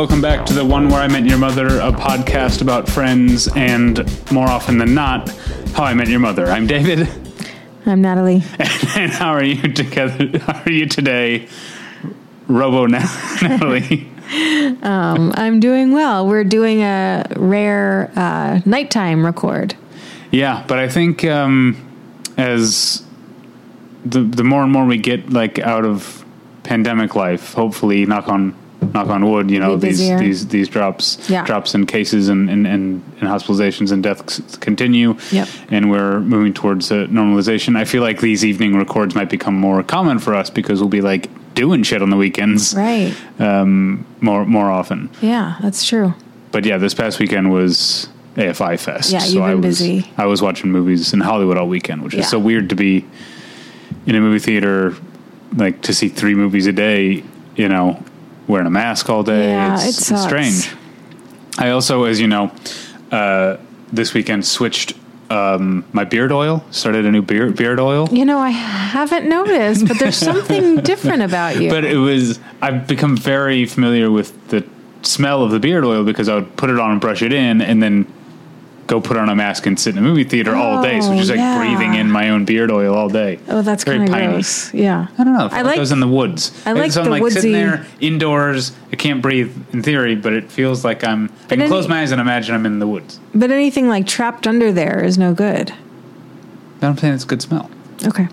welcome back to the One Where I Met Your Mother, a podcast about friends and, more often than not, How I Met Your Mother. I'm David. I'm Natalie. And how are you together? How are you today, Natalie? I'm doing well. We're doing a rare nighttime record. Yeah, but I think as the more and more we get like out of pandemic life, hopefully, knock on wood, you know, these drops in cases and hospitalizations and deaths continue. Yep. And we're moving towards normalization. I feel like these evening records might become more common for us because we'll be like doing shit on the weekends, right? More often. Yeah, that's true. But yeah, this past weekend was AFI Fest. Yeah, you've been busy. I was watching movies in Hollywood all weekend, which is so weird to be in a movie theater, like to see 3 movies a day, you know, wearing a mask all day. Yeah, it's sucks. strange. I also, as you know, this weekend switched my beard oil, started a new beard oil. You know, I haven't noticed, but there's something different about you. But I've become very familiar with the smell of the beard oil because I would put it on and brush it in and then go put on a mask and sit in a movie theater all day. So just like breathing in my own beard oil all day. Oh, that's kind of gross. Yeah. I don't know. I like those in the woods. I like so I'm the like woodsy sitting there indoors. I can't breathe in theory, but it feels like I can close my eyes and imagine I'm in the woods. But anything like trapped under there is no good. I'm saying it's a good smell. Okay.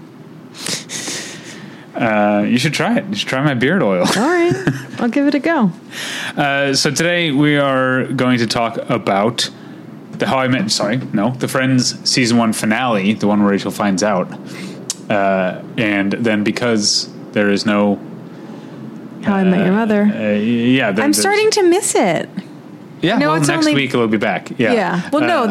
You should try it. You should try my beard oil. All right. I'll give it a go. So today we are going to talk about the Friends season 1 finale, the one where Rachel finds out. And then because there is no How I Met Your Mother. I'm starting to miss it. Yeah, no, well, next week it'll be back. Yeah. Yeah. Well, no,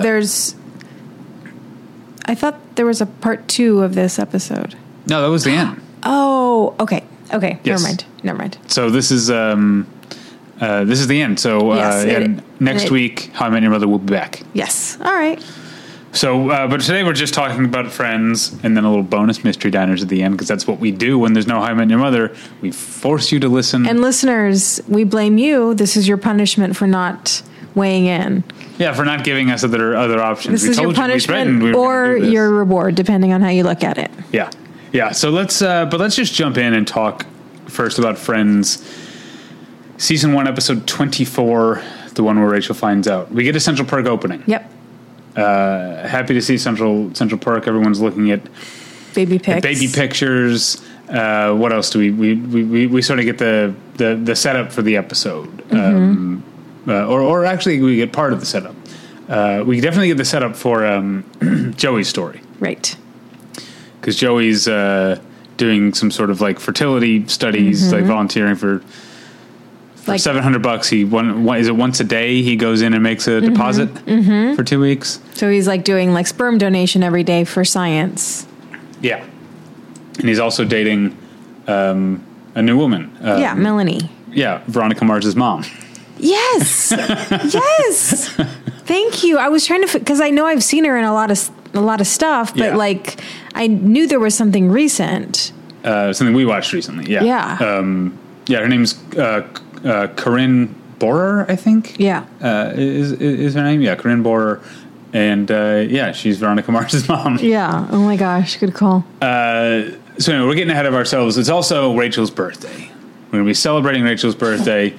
I thought there was a part 2 of this episode. No, that was the end. Oh, okay. Okay. Yes. Never mind. So this is the end. So next week, How I Met Your Mother will be back. Yes. All right. So, but today we're just talking about Friends and then a little bonus mystery diners at the end because that's what we do when there's no How I Met Your Mother. We force you to listen. And listeners, we blame you. This is your punishment for not weighing in. Yeah, for not giving us other options. This is your punishment or your reward, depending on how you look at it. Yeah. Yeah. So let's just jump in and talk first about Friends. Season 1, episode 24, the one where Rachel finds out. We get a Central Park opening. Yep. Happy to see Central Park. Everyone's looking at baby pictures. What else do we sort of get the setup for the episode? Mm-hmm. Or actually we get part of the setup. We definitely get the setup for Joey's story. Right. Because Joey's doing some sort of like fertility studies, like volunteering for like $700. Is it once a day he goes in and makes a deposit for 2 weeks? So he's like doing like sperm donation every day for science. Yeah. And he's also dating a new woman. Melanie. Yeah, Veronica Mars's mom. Yes. Yes. Thank you. I was trying to, because I know I've seen her in a lot of stuff, but like I knew there was something recent. Something we watched recently. Yeah. Yeah. Her name's Corinne Bohrer, I think. Yeah. Is her name? Yeah, Corinne Bohrer. And she's Veronica Mars's mom. Yeah. Oh my gosh. Good call. So anyway, we're getting ahead of ourselves. It's also Rachel's birthday. We're going to be celebrating Rachel's birthday.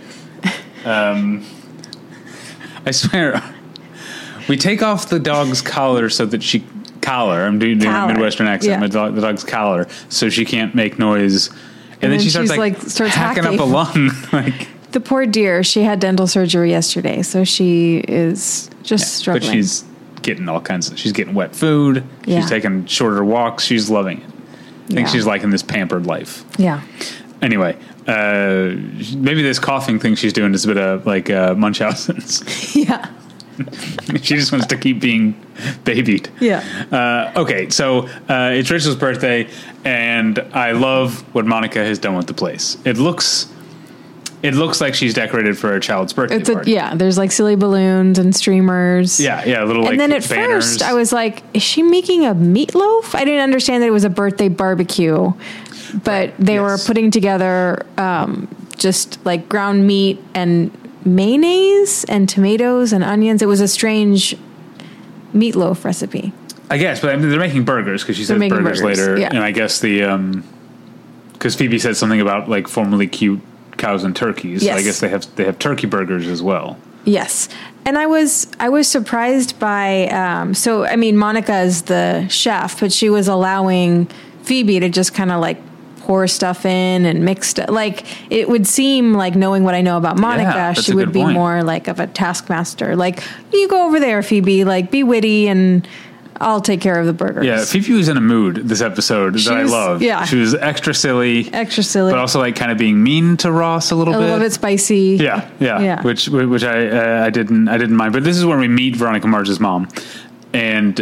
I swear, we take off the dog's collar so that I'm doing a Midwestern accent. Yeah. The dog's collar, so she can't make noise. And then she starts hacking up a lung. Like the poor dear, she had dental surgery yesterday, so she is just struggling. But she's getting all kinds of. She's getting wet food. She's taking shorter walks. She's loving it. I think she's liking this pampered life. Yeah. Anyway, maybe this coughing thing she's doing is a bit of like Munchausen's. Yeah. She just wants to keep being babied. Yeah. Okay, so it's Rachel's birthday, and I love what Monica has done with the place. It looks like she's decorated for a child's birthday party. There's like silly balloons and streamers. Yeah, little like and then at banners. first I was like, is she making a meatloaf? I didn't understand that it was a birthday barbecue, but they were putting together just like ground meat and mayonnaise and tomatoes and onions. It was a strange meatloaf recipe. I guess, but I mean, they're making burgers because she said burgers later. Yeah. And I guess because Phoebe said something about like formerly cute cows and turkeys. Yes. So I guess they have turkey burgers as well. Yes. And I was surprised by, so, I mean, Monica is the chef, but she was allowing Phoebe to just kind of like pour stuff in and mix it. Like, it would seem like, knowing what I know about Monica, she would be more like of a taskmaster. Like, you go over there, Phoebe, like, be witty and I'll take care of the burgers. Yeah, Phoebe was in a mood this episode that I loved. Yeah. She was extra silly. But also like kind of being mean to Ross a little bit. A little bit spicy. Yeah. Which I didn't mind. But this is where we meet Veronica Mars's mom. And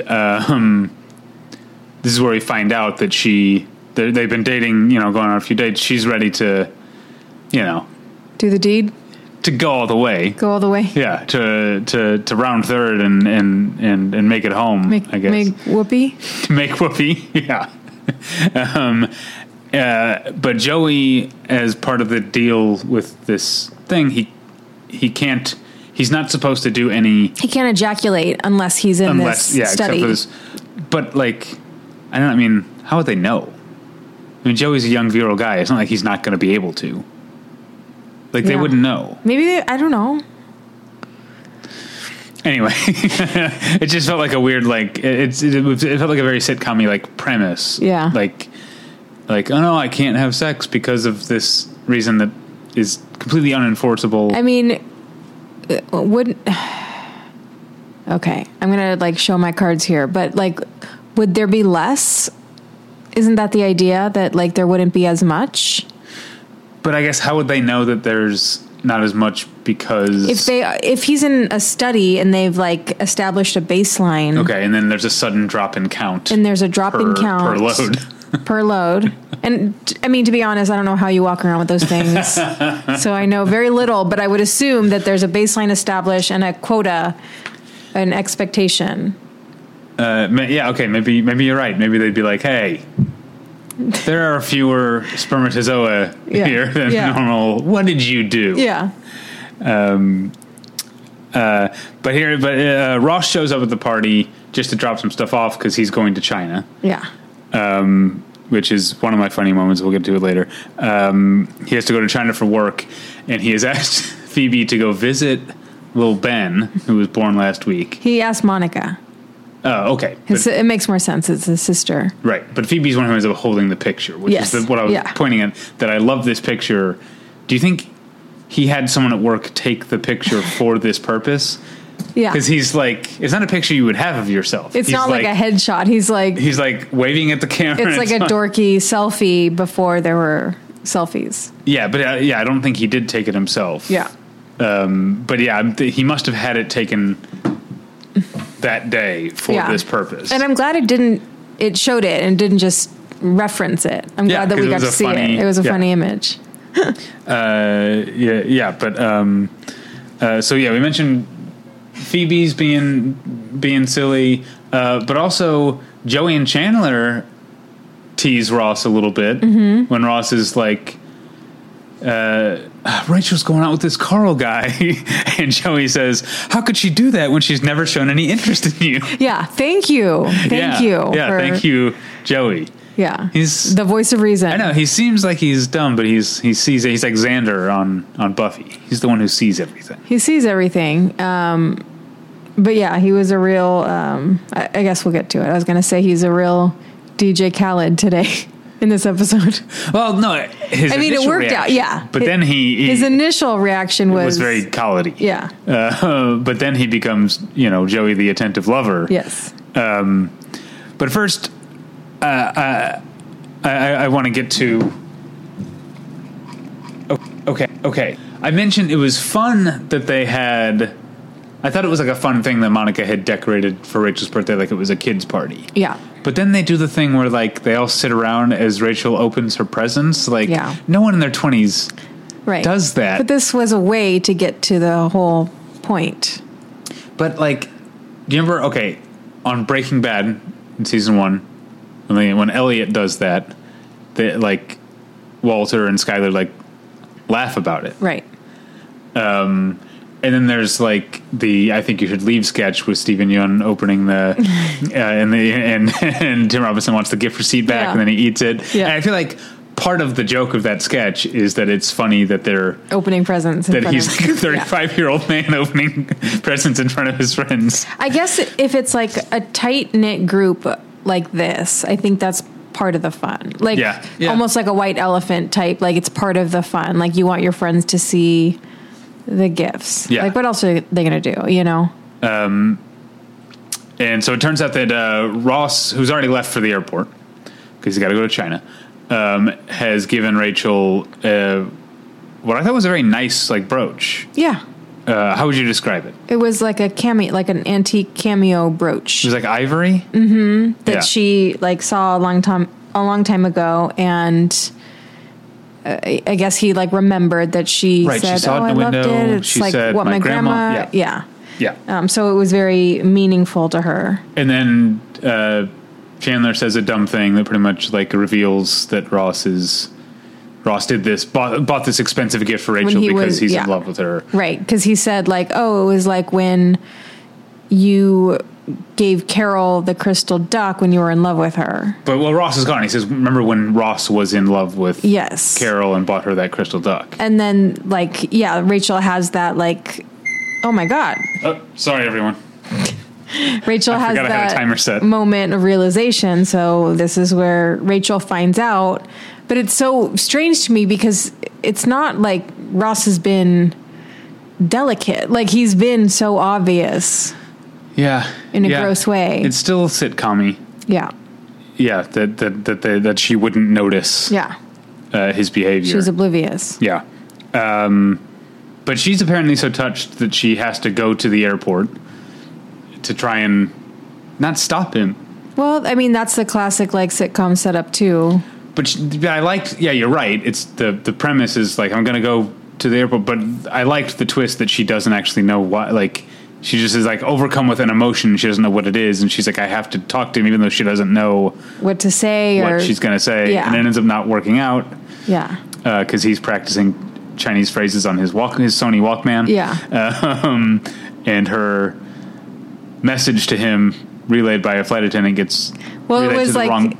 this is where we find out that they've been dating, going on a few dates. She's ready to, do the deed. To go all the way. Yeah, to round third and make it home, I guess. Make whoopee. Make whoopee, yeah. But Joey, as part of the deal with this thing, he's not supposed to do any... He can't ejaculate unless he's in this study. Except for this. But, like, how would they know? I mean, Joey's a young, virile guy. It's not like he's not going to be able to. Like, they wouldn't know. Maybe I don't know. Anyway, it just felt like a weird, like, it felt like a very sitcom-y, like, premise. Yeah. Like, oh no, I can't have sex because of this reason that is completely unenforceable. I mean, okay, I'm going to, like, show my cards here, but, like, would there be less? Isn't that the idea, that, like, there wouldn't be as much? But I guess how would they know that there's not as much? Because if he's in a study and they've like established a baseline, okay, and then there's a sudden drop in count, and there's a drop in count per load, and I mean, to be honest, I don't know how you walk around with those things, so I know very little. But I would assume that there's a baseline established and a quota, an expectation. Yeah, okay, maybe you're right. Maybe they'd be like, hey. There are fewer spermatozoa here than normal. What did you do? Yeah. But Ross shows up at the party just to drop some stuff off because he's going to China. Yeah. Which is one of my funny moments. We'll get to it later. He has to go to China for work, and he has asked Phoebe to go visit little Ben, who was born last week. He asked Monica. Oh, okay. It makes more sense. It's his sister. Right. But Phoebe's one who ends up holding the picture, which is what I was pointing at, that I love this picture. Do you think he had someone at work take the picture for this purpose? Yeah. Because he's like, it's not a picture you would have of yourself. It's not like a headshot. He's like waving at the camera. It's like a dorky selfie before there were selfies. Yeah, but I don't think he did take it himself. Yeah. But yeah, he must have had it taken that day for this purpose. And I'm glad it showed it and didn't just reference it. I'm glad that we got to see it. It was a funny image. So we mentioned Phoebe's being silly, but also Joey and Chandler tease Ross a little bit when Ross is like, Rachel's going out with this Carl guy, and Joey says, how could she do that when she's never shown any interest in you? Yeah, thank you. Thank you, Joey. Yeah, he's the voice of reason. I know he seems like he's dumb, but he sees it. He's like Xander on Buffy. He's the one who sees everything. He sees everything. But yeah, he was a real. I guess we'll get to it. I was going to say he's a real DJ Khaled today. In this episode. Well, no, it worked out, yeah. But then his initial reaction was very Khaled-y. Yeah. But then he becomes, Joey the attentive lover. Yes. But first, I want to get to. Okay. I mentioned it was fun that they had. I thought it was like a fun thing that Monica had decorated for Rachel's birthday, like it was a kid's party. Yeah. But then they do the thing where, like, they all sit around as Rachel opens her presents. Like, no one in their 20s does that. But this was a way to get to the whole point. But, like, do you remember, on Breaking Bad in season 1, when Elliot does that, Walter and Skyler, laugh about it. Right. And then there's like the I think you should leave sketch with Steven Yeun opening the and Tim Robinson wants the gift receipt back and then he eats it. Yeah. And I feel like part of the joke of that sketch is that it's funny that they're opening presents. That he's like a 35-year-old man opening presents in front of his friends. I guess if it's like a tight knit group like this, I think that's part of the fun. Like almost like a white elephant type. Like it's part of the fun. Like you want your friends to see the gifts. Yeah. Like what else are they going to do? You know. And so it turns out that Ross, who's already left for the airport because he's got to go to China, has given Rachel what I thought was a very nice like brooch. Yeah. How would you describe it? It was like a cameo, like an antique cameo brooch. It was like ivory. Mm-hmm. That she like saw a long time ago, and I guess he like remembered that she said, she saw "Oh, it I in the loved window. it." It's she like said, what my grandma. Yeah. So it was very meaningful to her. And then Chandler says a dumb thing that pretty much like reveals that Ross did this, bought this expensive gift for Rachel because he's in love with her. Right. Because he said like, oh, it was like when you gave Carol the crystal duck when you were in love with her. But Ross is gone. He says, remember when Ross was in love with Carol and bought her that crystal duck? And then like, Rachel has that like, oh my God. Oh, sorry, everyone. Rachel has that timer set. Moment of realization. So this is where Rachel finds out. But it's so strange to me because it's not like Ross has been delicate. Like he's been so obvious. Yeah. In a gross way. It's still sitcom-y. Yeah. Yeah. That she wouldn't notice. Yeah. His behavior. She's oblivious. Yeah. But she's apparently so touched that she has to go to the airport to try and not stop him. Well, I mean, that's the classic like sitcom setup too. But I liked, you're right. It's the premise is like, I'm going to go to the airport, but I liked the twist that she doesn't actually know why. Like she just is like overcome with an emotion. She doesn't know what it is. And she's like, I have to talk to him, even though she doesn't know what to say what she's going to say. Yeah. And it ends up not working out. Yeah. Cause he's practicing Chinese phrases on his Sony Walkman. Yeah. And her message to him relayed by a flight attendant gets it was like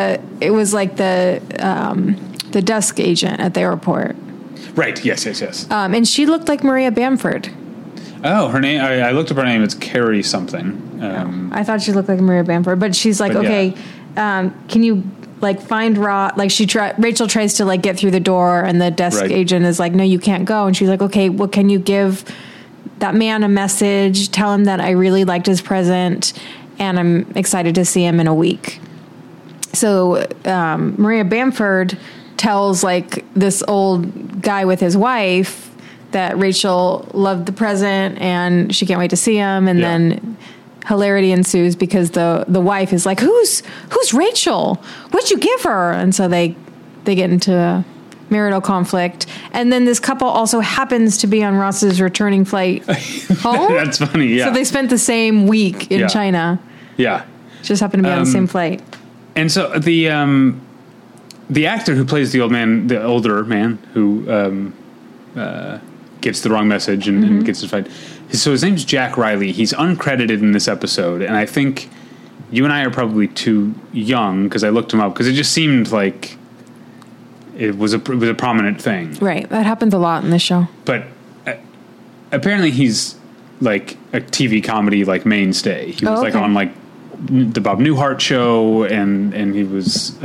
the desk agent at the airport. Right. Yes. And she looked like Maria Bamford. Oh, her name. I looked up her name. It's Carrie something. I thought she looked like Maria Bamford, but she's like, okay, can you like find Ross? Like Rachel tries to like get through the door, and the desk agent is like, no, you can't go. And she's like, okay, well, can you give that man a message? Tell him that I really liked his present, and I'm excited to see him in a week. So Maria Bamford tells like this old guy with his wife that Rachel loved the present and she can't wait to see him. And then hilarity ensues because the wife is like, who's Rachel? What'd you give her? And so they get into a marital conflict. And then this couple also happens to be on Ross's returning flight home. That's funny. Yeah. So they spent the same week in China. Yeah. Just happened to be on the same flight. And so the actor who plays the older man who gets the wrong message and gets his fight. So his name's Jack Riley. He's uncredited in this episode, and I think you and I are probably too young because I looked him up because it just seemed like it was a prominent thing. Right, that happens a lot in this show. But apparently he's like a TV comedy like mainstay. He was like on like the Bob Newhart show, and he was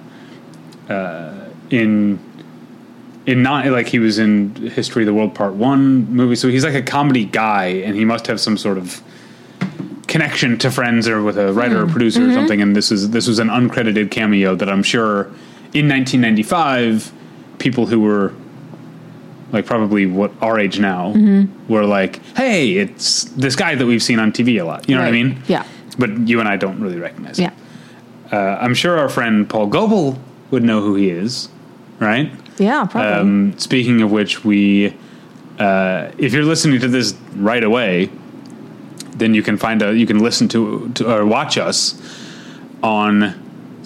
in not like he was in History of the World Part 1 movie. So he's like a comedy guy, and he must have some sort of connection to Friends or with a writer or producer or something. And this was an uncredited cameo that I'm sure in 1995 people who were like probably what our age now were like, hey, it's this guy that we've seen on TV a lot. You know what I mean? Yeah. But you and I don't really recognize him. Yeah. I'm sure our friend Paul Goebel would know who he is, right? Yeah, probably. Speaking of which, if you're listening to this right away, then you can listen to or watch us on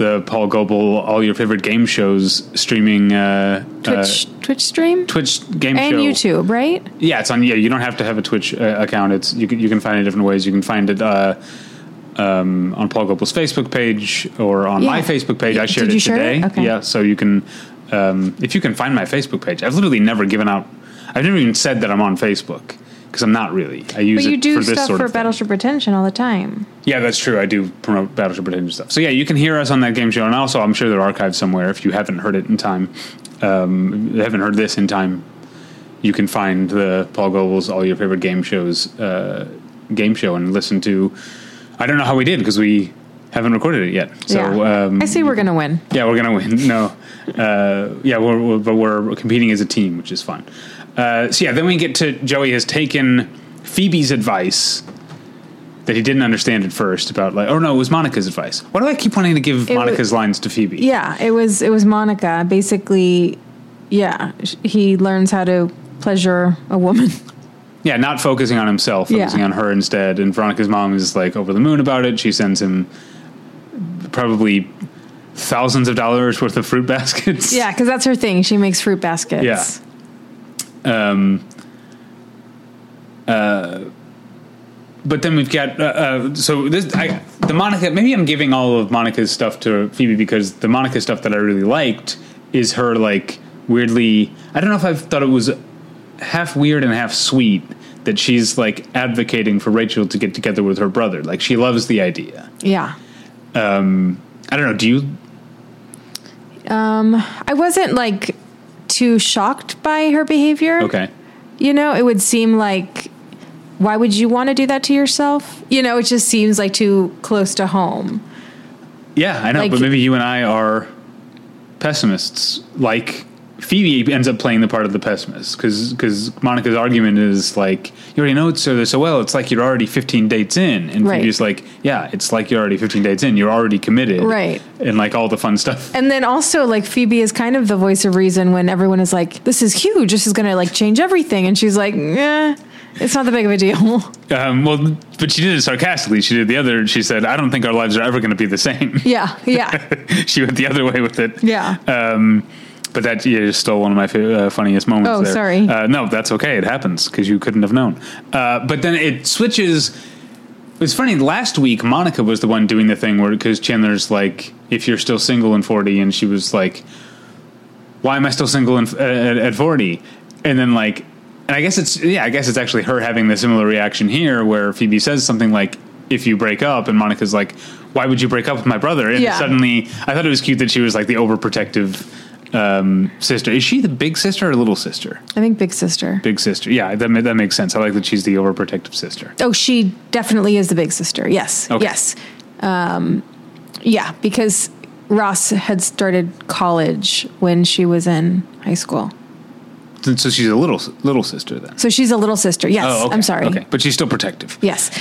the Paul Goebel all your favorite game shows streaming Twitch stream, Twitch game and show, and YouTube, right? Yeah, it's on. Yeah, you don't have to have a Twitch account. It's you can find it different ways. You can find it on Paul Goebel's Facebook page or on my Facebook page. I shared it today. Okay. Yeah, so you can if you can find my Facebook page. I've literally never given out. I've never even said that I'm on Facebook. Because I'm not really. I use it for this sort of thing. But you do stuff for Battleship Retention all the time. Yeah, that's true. I do promote Battleship Retention stuff. So yeah, you can hear us on that game show. And also, I'm sure they're archived somewhere. If you haven't heard it in time, haven't heard this in time, you can find the Paul Goebel's All Your Favorite Game Shows game show and listen to... I don't know how we did because we haven't recorded it yet. So I see we're going to win. Yeah, we're going to win. No. But we're competing as a team, which is fun. So yeah, then we get to Joey has taken Phoebe's advice that he didn't understand at first about it was Monica's advice. Why do I keep wanting to give Monica's lines to Phoebe? Yeah, it was Monica. Basically, yeah, he learns how to pleasure a woman. Yeah, not focusing on himself, focusing on her instead. And Veronica's mom is like over the moon about it. She sends him probably thousands of dollars worth of fruit baskets. Yeah, because that's her thing. She makes fruit baskets. Yeah. But then we've got the Monica. Maybe I'm giving all of Monica's stuff to Phoebe because the Monica stuff that I really liked is her like weirdly. I don't know if I thought it was half weird and half sweet that she's like advocating for Rachel to get together with her brother. Like she loves the idea. Yeah. I don't know. Do you? I wasn't like too shocked by her behavior. Okay. You know, it would seem like, why would you want to do that to yourself? You know, it just seems like too close to home. Yeah, I know, but maybe you and I are pessimists. Like Phoebe ends up playing the part of the pessimist because Monica's argument is like, you already know it's so well. It's like you're already 15 dates in, and Phoebe's like, yeah, it's like you're already 15 dates in. You're already committed, right? And like all the fun stuff. And then also like Phoebe is kind of the voice of reason when everyone is like, this is huge. This is going to like change everything, and she's like, it's not that big of a deal. Well, but she did it sarcastically. She did the other. She said, I don't think our lives are ever going to be the same. Yeah. She went the other way with it. Yeah. But that you stole one of my funniest moments. Oh, there. Sorry. No, that's okay. It happens because you couldn't have known. But then it switches. It's funny. Last week, Monica was the one doing the thing where because Chandler's like, if you're still single and 40, and she was like, why am I still single at 40? And then like, and I guess it's actually her having the similar reaction here, where Phoebe says something like, if you break up, and Monica's like, why would you break up with my brother? And suddenly, I thought it was cute that she was like the overprotective sister. Is she the big sister or little sister? I think big sister. Big sister. Yeah, that makes sense. I like that she's the overprotective sister. Oh, she definitely is the big sister. Yes. Okay. Yes. Yeah, because Ross had started college when she was in high school. So she's a little sister then. So she's a little sister. Yes. Oh, okay. I'm sorry. Okay. But she's still protective. Yes.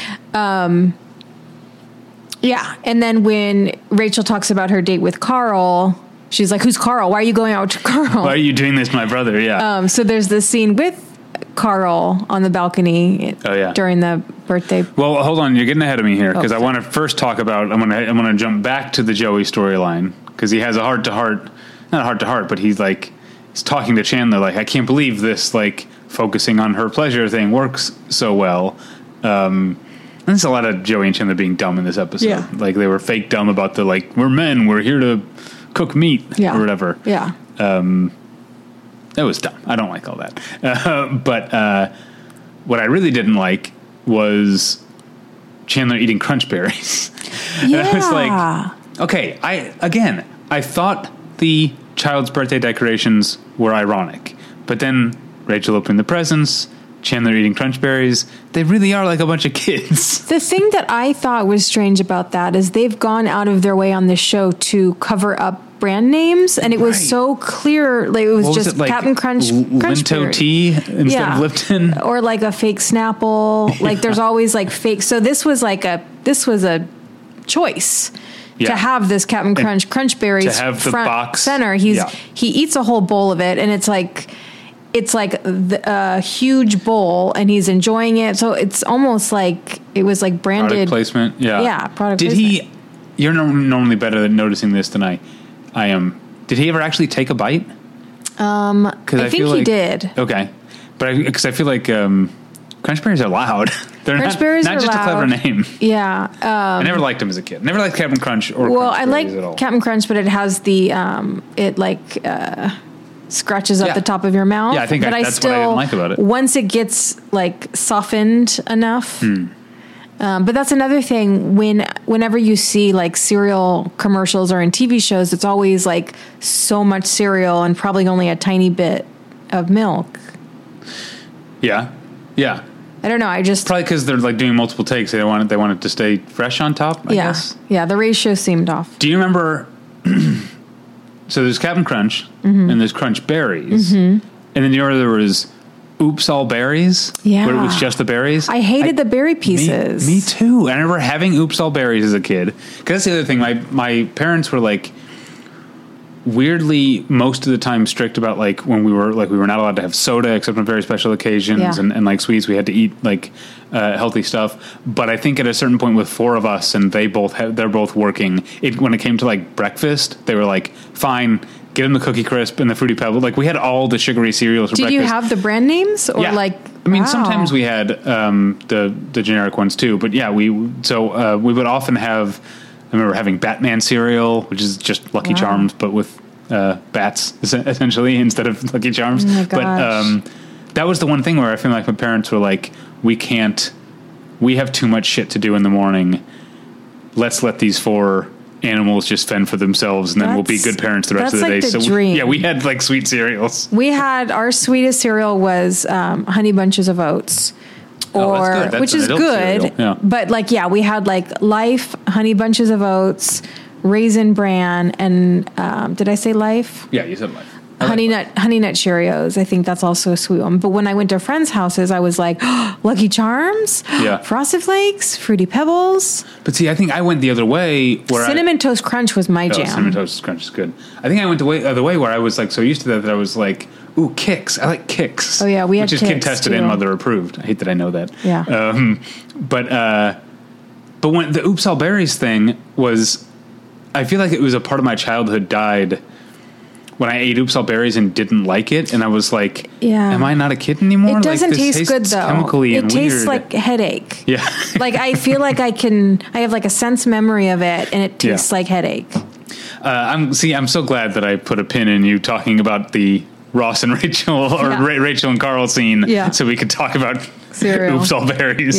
Yeah. And then when Rachel talks about her date with Carl, she's like, who's Carl? Why are you going out with Carl? Why are you doing this to my brother? Yeah. So there's this scene with Carl on the balcony during the birthday. Well, hold on. You're getting ahead of me here because I want to first talk about, I'm going to jump back to the Joey storyline because he has a heart-to-heart, not a heart-to-heart, but he's talking to Chandler like, I can't believe this, like, focusing on her pleasure thing works so well. There's a lot of Joey and Chandler being dumb in this episode. Yeah. Like, they were fake dumb about the, like, we're men, we're here to cook meat or whatever. Yeah. That was dumb. I don't like all that. But what I really didn't like was Chandler eating Crunch Berries. Yeah. And I was like, okay, I thought the child's birthday decorations were ironic, but then Rachel opening the presents, Chandler eating Crunch Berries, they really are like a bunch of kids. The thing that I thought was strange about that is they've gone out of their way on this show to cover up brand names, and it was so clear, like it was just like Captain Crunch Linto tea instead of Lipton, or like a fake Snapple. Like there's always like fake. So this was a choice. To have this Captain Crunch Berries to have the front box center, he eats a whole bowl of it, and it's like a huge bowl, and he's enjoying it. So it's almost like it was like branded product placement. Yeah, product. Did placement. you're normally better at noticing this than I am. Did he ever actually take a bite? I think he did. Okay. But because I feel like Crunch Berries are loud. They're Crunch Berries not are just loud. a clever name. Yeah. I never liked them as a kid. Never liked Captain Crunch or well, Crunch I like at all. Captain Crunch, but it has the scratches up the top of your mouth. Yeah, I think that's what I didn't like about it. Once it gets like softened enough. But that's another thing. Whenever you see like cereal commercials or in TV shows, it's always like so much cereal and probably only a tiny bit of milk. Yeah. I don't know. I just probably because they're like doing multiple takes. They want it to stay fresh on top. I guess. Yeah. The ratio seemed off. Do you remember? So there's Captain Crunch and there's Crunch Berries, and then there was Oops All Berries. Yeah, where it was just the berries. I hated the berry pieces. Me too. I remember having Oops All Berries as a kid. Because that's the other thing. My parents were like weirdly most of the time strict about like when we were not allowed to have soda except on very special occasions and like sweets. We had to eat like healthy stuff. But I think at a certain point with four of us and they're both working, when it came to like breakfast, they were like, fine, get them the Cookie Crisp and the Fruity Pebble. Like we had all the sugary cereals for breakfast. Did you have the brand names or like? I mean, sometimes we had the generic ones too. But yeah, we would often have. I remember having Batman cereal, which is just Lucky Charms, but with bats essentially instead of Lucky Charms. Oh my gosh. But that was the one thing where I feel like my parents were like, we have too much shit to do in the morning. Let's let these four animals just fend for themselves, and then we'll be good parents the rest of the day. The dream. We had like sweet cereals. Our sweetest cereal was Honey Bunches of Oats. Which is good, but like, we had like Life, Honey Bunches of Oats, Raisin Bran, and did I say Life? Yeah, you said Life. Honey Nut Cheerios. I think that's also a sweet one. But when I went to friends' houses, I was like, Lucky Charms, Frosted Flakes, Fruity Pebbles. But see, I think I went the other way. Where Cinnamon Toast Crunch was my jam. Cinnamon Toast Crunch is good. I think I went the other way where I was like so used to that I was like, ooh, Kix. I like Kix. Oh yeah, we had Kix, which is kid tested and mother approved. I hate that I know that. Yeah. But when the Oops All Berries thing was, I feel like it was a part of my childhood died when I ate Oops All Berries and didn't like it, and I was like, am I not a kid anymore? It doesn't taste good though. Chemically it and tastes weird. like headache. Yeah. Like I feel like I have like a sense memory of it, and it tastes like headache. I'm so glad that I put a pin in you talking about the Ross and Rachel or Rachel and Carl scene, so we could talk about cereal. Oops All Berries.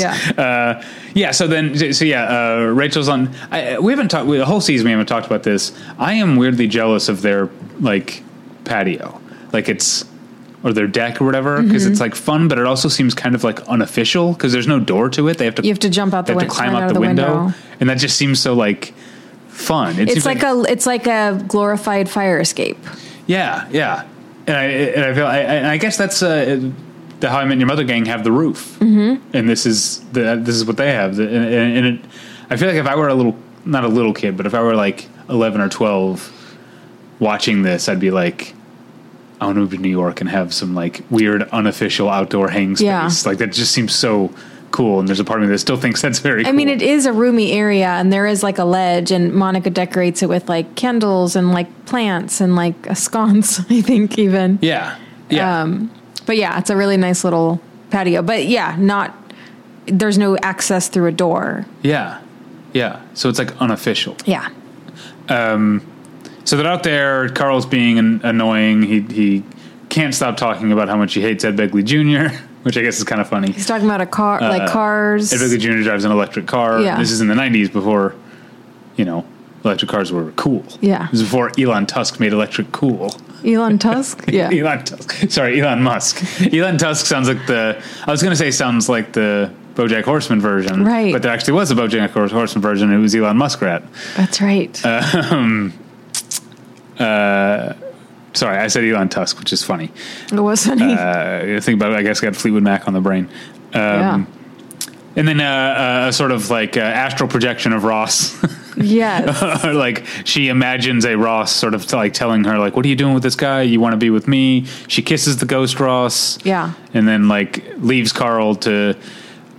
Rachel's on. We haven't talked the whole season. We haven't talked about this. I am weirdly jealous of their like patio, like or their deck or whatever, because it's like fun, but it also seems kind of like unofficial because there's no door to it. You have to jump out the window. Climb out the window, and that just seems so like fun. It's like a glorified fire escape. Yeah. And I guess that's the How I Met Your Mother gang have the roof, and this is what they have. I feel like if I were not a little kid, but if I were like 11 or 12 watching this, I'd be like, I want to move to New York and have some like weird unofficial outdoor hang space. Yeah. Like that just seems so cool, and there's a part of me that still thinks that's very cool. I mean, it is a roomy area, and there is like a ledge, and Monica decorates it with like candles and like plants and like a sconce, I think even. Yeah. But yeah, it's a really nice little patio. But yeah, there's no access through a door. Yeah. So it's like unofficial. Yeah. So they're out there. Carl's being annoying. He can't stop talking about how much he hates Ed Begley Jr., which I guess is kind of funny. He's talking about a car, like cars. Ed Begley Jr. drives an electric car. Yeah. This is in the 90s before, electric cars were cool. Yeah. This is before Elon Tusk made electric cool. Elon Tusk? Yeah. Elon Tusk. Sorry, Elon Musk. Elon Tusk sounds like the BoJack Horseman version. Right. But there actually was a BoJack Horseman version. It was Elon Muskrat. That's right. Sorry, I said Elon Tusk, which is funny. It was funny. Think about it. I guess I got Fleetwood Mac on the brain. And then a sort of like astral projection of Ross. Yes. Or like she imagines a Ross sort of like telling her like, what are you doing with this guy? You want to be with me? She kisses the ghost Ross. Yeah. And then like leaves Carl to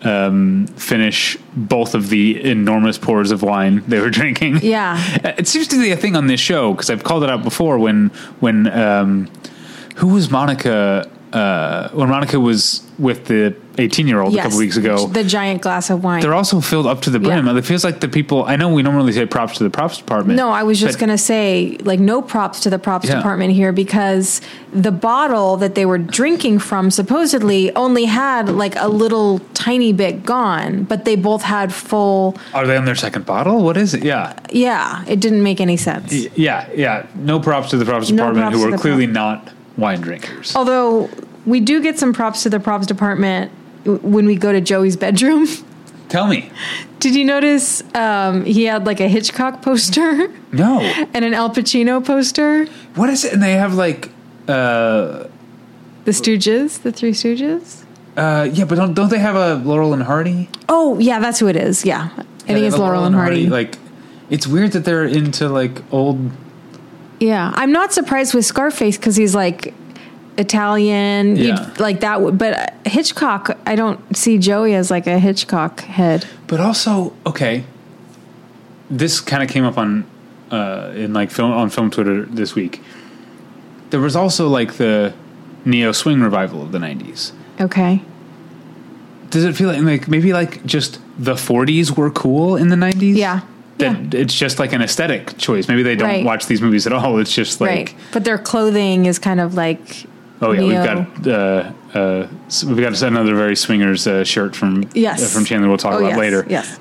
finish both of the enormous pours of wine they were drinking. Yeah. It seems to be a thing on this show, because I've called it out before when who was Monica? When Monica was with the 18-year-old a couple weeks ago. The giant glass of wine. They're also filled up to the brim. Yeah. It feels like the people, I know we normally say props to the props department. No, I was just going to say, like, no props to the props department here, because the bottle that they were drinking from supposedly only had like a little tiny bit gone, but they both had full. Are they on their second bottle? What is it? Yeah. Yeah. It didn't make any sense. Yeah. No props to the props department, who are clearly not wine drinkers. Although we do get some props to the props department when we go to Joey's bedroom. Tell me. Did you notice he had like a Hitchcock poster? No. And an Al Pacino poster? What is it? And they have like... the Stooges? The Three Stooges? Yeah, but don't they have a Laurel and Hardy? Oh, yeah, that's who it is. Yeah. I think it's Laurel and Hardy. Like, it's weird that they're into like old... Yeah. I'm not surprised with Scarface, because he's like... Italian, like that. But Hitchcock, I don't see Joey as like a Hitchcock head. But also, okay, this kind of came up on in like film Twitter this week. There was also like the neo swing revival of the 90s. Okay. Does it feel like maybe like just the 40s were cool in the 90s? Yeah. That it's just like an aesthetic choice. Maybe they don't watch these movies at all. It's just like, but their clothing is kind of like. Oh yeah, we've got another very swingers shirt from Chandler. We'll talk about later. Yes.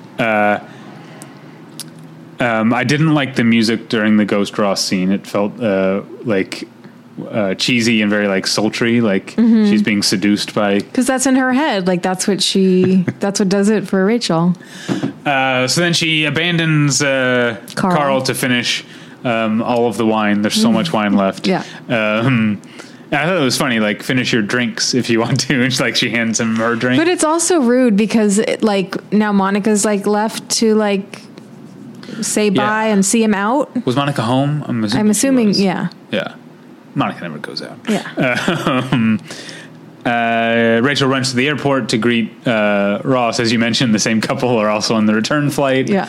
I didn't like the music during the Ghost Ross scene. It felt like cheesy and very like sultry, like she's being seduced by. Because that's in her head. Like that's what does it for Rachel. So then she abandons Carl to finish all of the wine. There's so much wine left. Yeah. I thought it was funny, like, finish your drinks if you want to. And she hands him her drink. But it's also rude because, now Monica's, like, left to, like, say bye and see him out. Was Monica home? I'm assuming yeah. Yeah. Monica never goes out. Yeah. Rachel runs to the airport to greet Ross. As you mentioned, the same couple are also on the return flight. Yeah.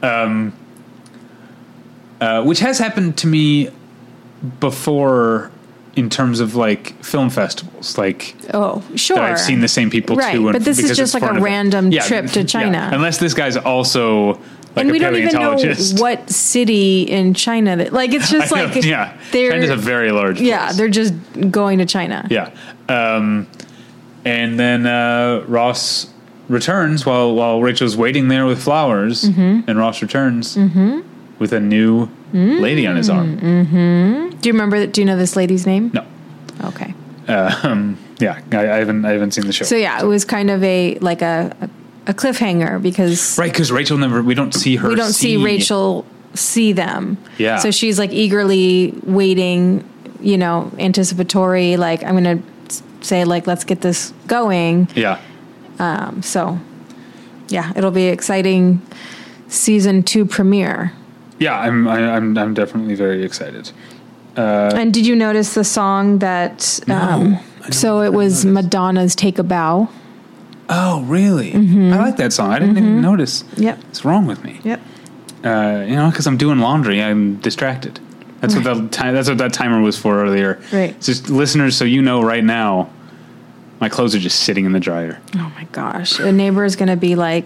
Which has happened to me before... in terms of like film festivals, like sure, that I've seen the same people too. But this is just like a random trip to China. Yeah. Unless this guy's also like and we don't even know what city in China that it's just like China's a very large place. Yeah, they're just going to China. Yeah, and then Ross returns while Rachel's waiting there with flowers, and Ross returns with a new lady on his arm. Do you remember that? Do you know this lady's name? No. Okay. Yeah, I haven't seen the show. So yeah, it was kind of a cliffhanger because Rachel we don't see her. We don't see Rachel see them. Yeah. So she's like eagerly waiting, anticipatory. Like I'm gonna say let's get this going. Yeah. So yeah, it'll be exciting season 2 premiere. Yeah, I'm definitely very excited. And did you notice the song that? No, so it was Madonna's "Take a Bow." Oh, really? I like that song. I didn't even notice. Yep. What's wrong with me? Yep. Because I'm doing laundry, I'm distracted. That's what that timer was for earlier. Right. It's just listeners, so you know right now, my clothes are just sitting in the dryer. Oh my gosh, the neighbor is going to be like.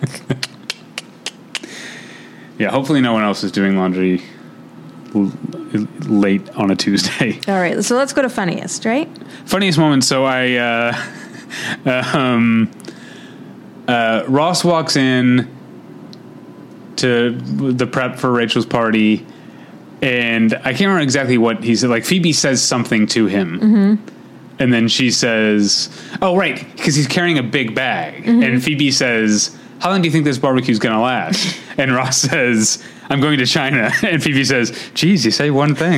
Yeah, hopefully no one else is doing laundry late on a Tuesday. All right, so let's go to funniest, right? Funniest moment. So Ross walks in to the prep for Rachel's party, and I can't remember exactly what he said. Like Phoebe says something to him, and then she says, "Oh, right," because he's carrying a big bag, and Phoebe says, "How long do you think this barbecue's going to last?" And Ross says, "I'm going to China." And Phoebe says, "Geez, you say one thing."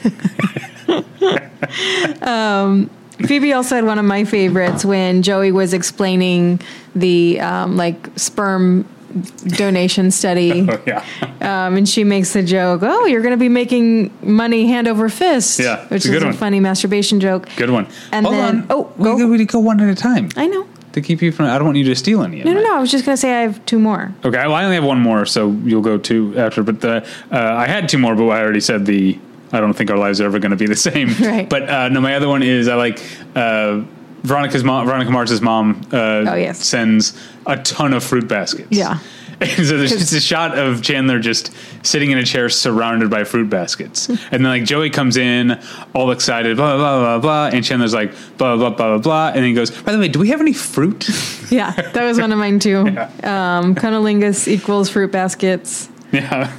Phoebe also had one of my favorites when Joey was explaining the sperm donation study. Oh, yeah. And she makes the joke, "Oh, you're going to be making money hand over fist." Yeah, which is a funny masturbation joke. Good one. And Hold then, on. We go one at a time. I know. to keep you from? I don't want you to steal any. No. I was just gonna say I have 2 more. Okay, well, I only have 1 more, so you'll go 2 after. But I had 2 more, but I already said I don't think our lives are ever going to be the same. Right. But no, my other one is I like Veronica Mars's mom. Yes. Sends a ton of fruit baskets. Yeah. And so there's just a shot of Chandler just sitting in a chair surrounded by fruit baskets. And then like Joey comes in all excited, blah, blah, blah, blah. And Chandler's like, blah, blah, blah, blah, blah. And then he goes, by the way, do we have any fruit? Yeah, that was one of mine too. Yeah. Cunnilingus equals fruit baskets. Yeah.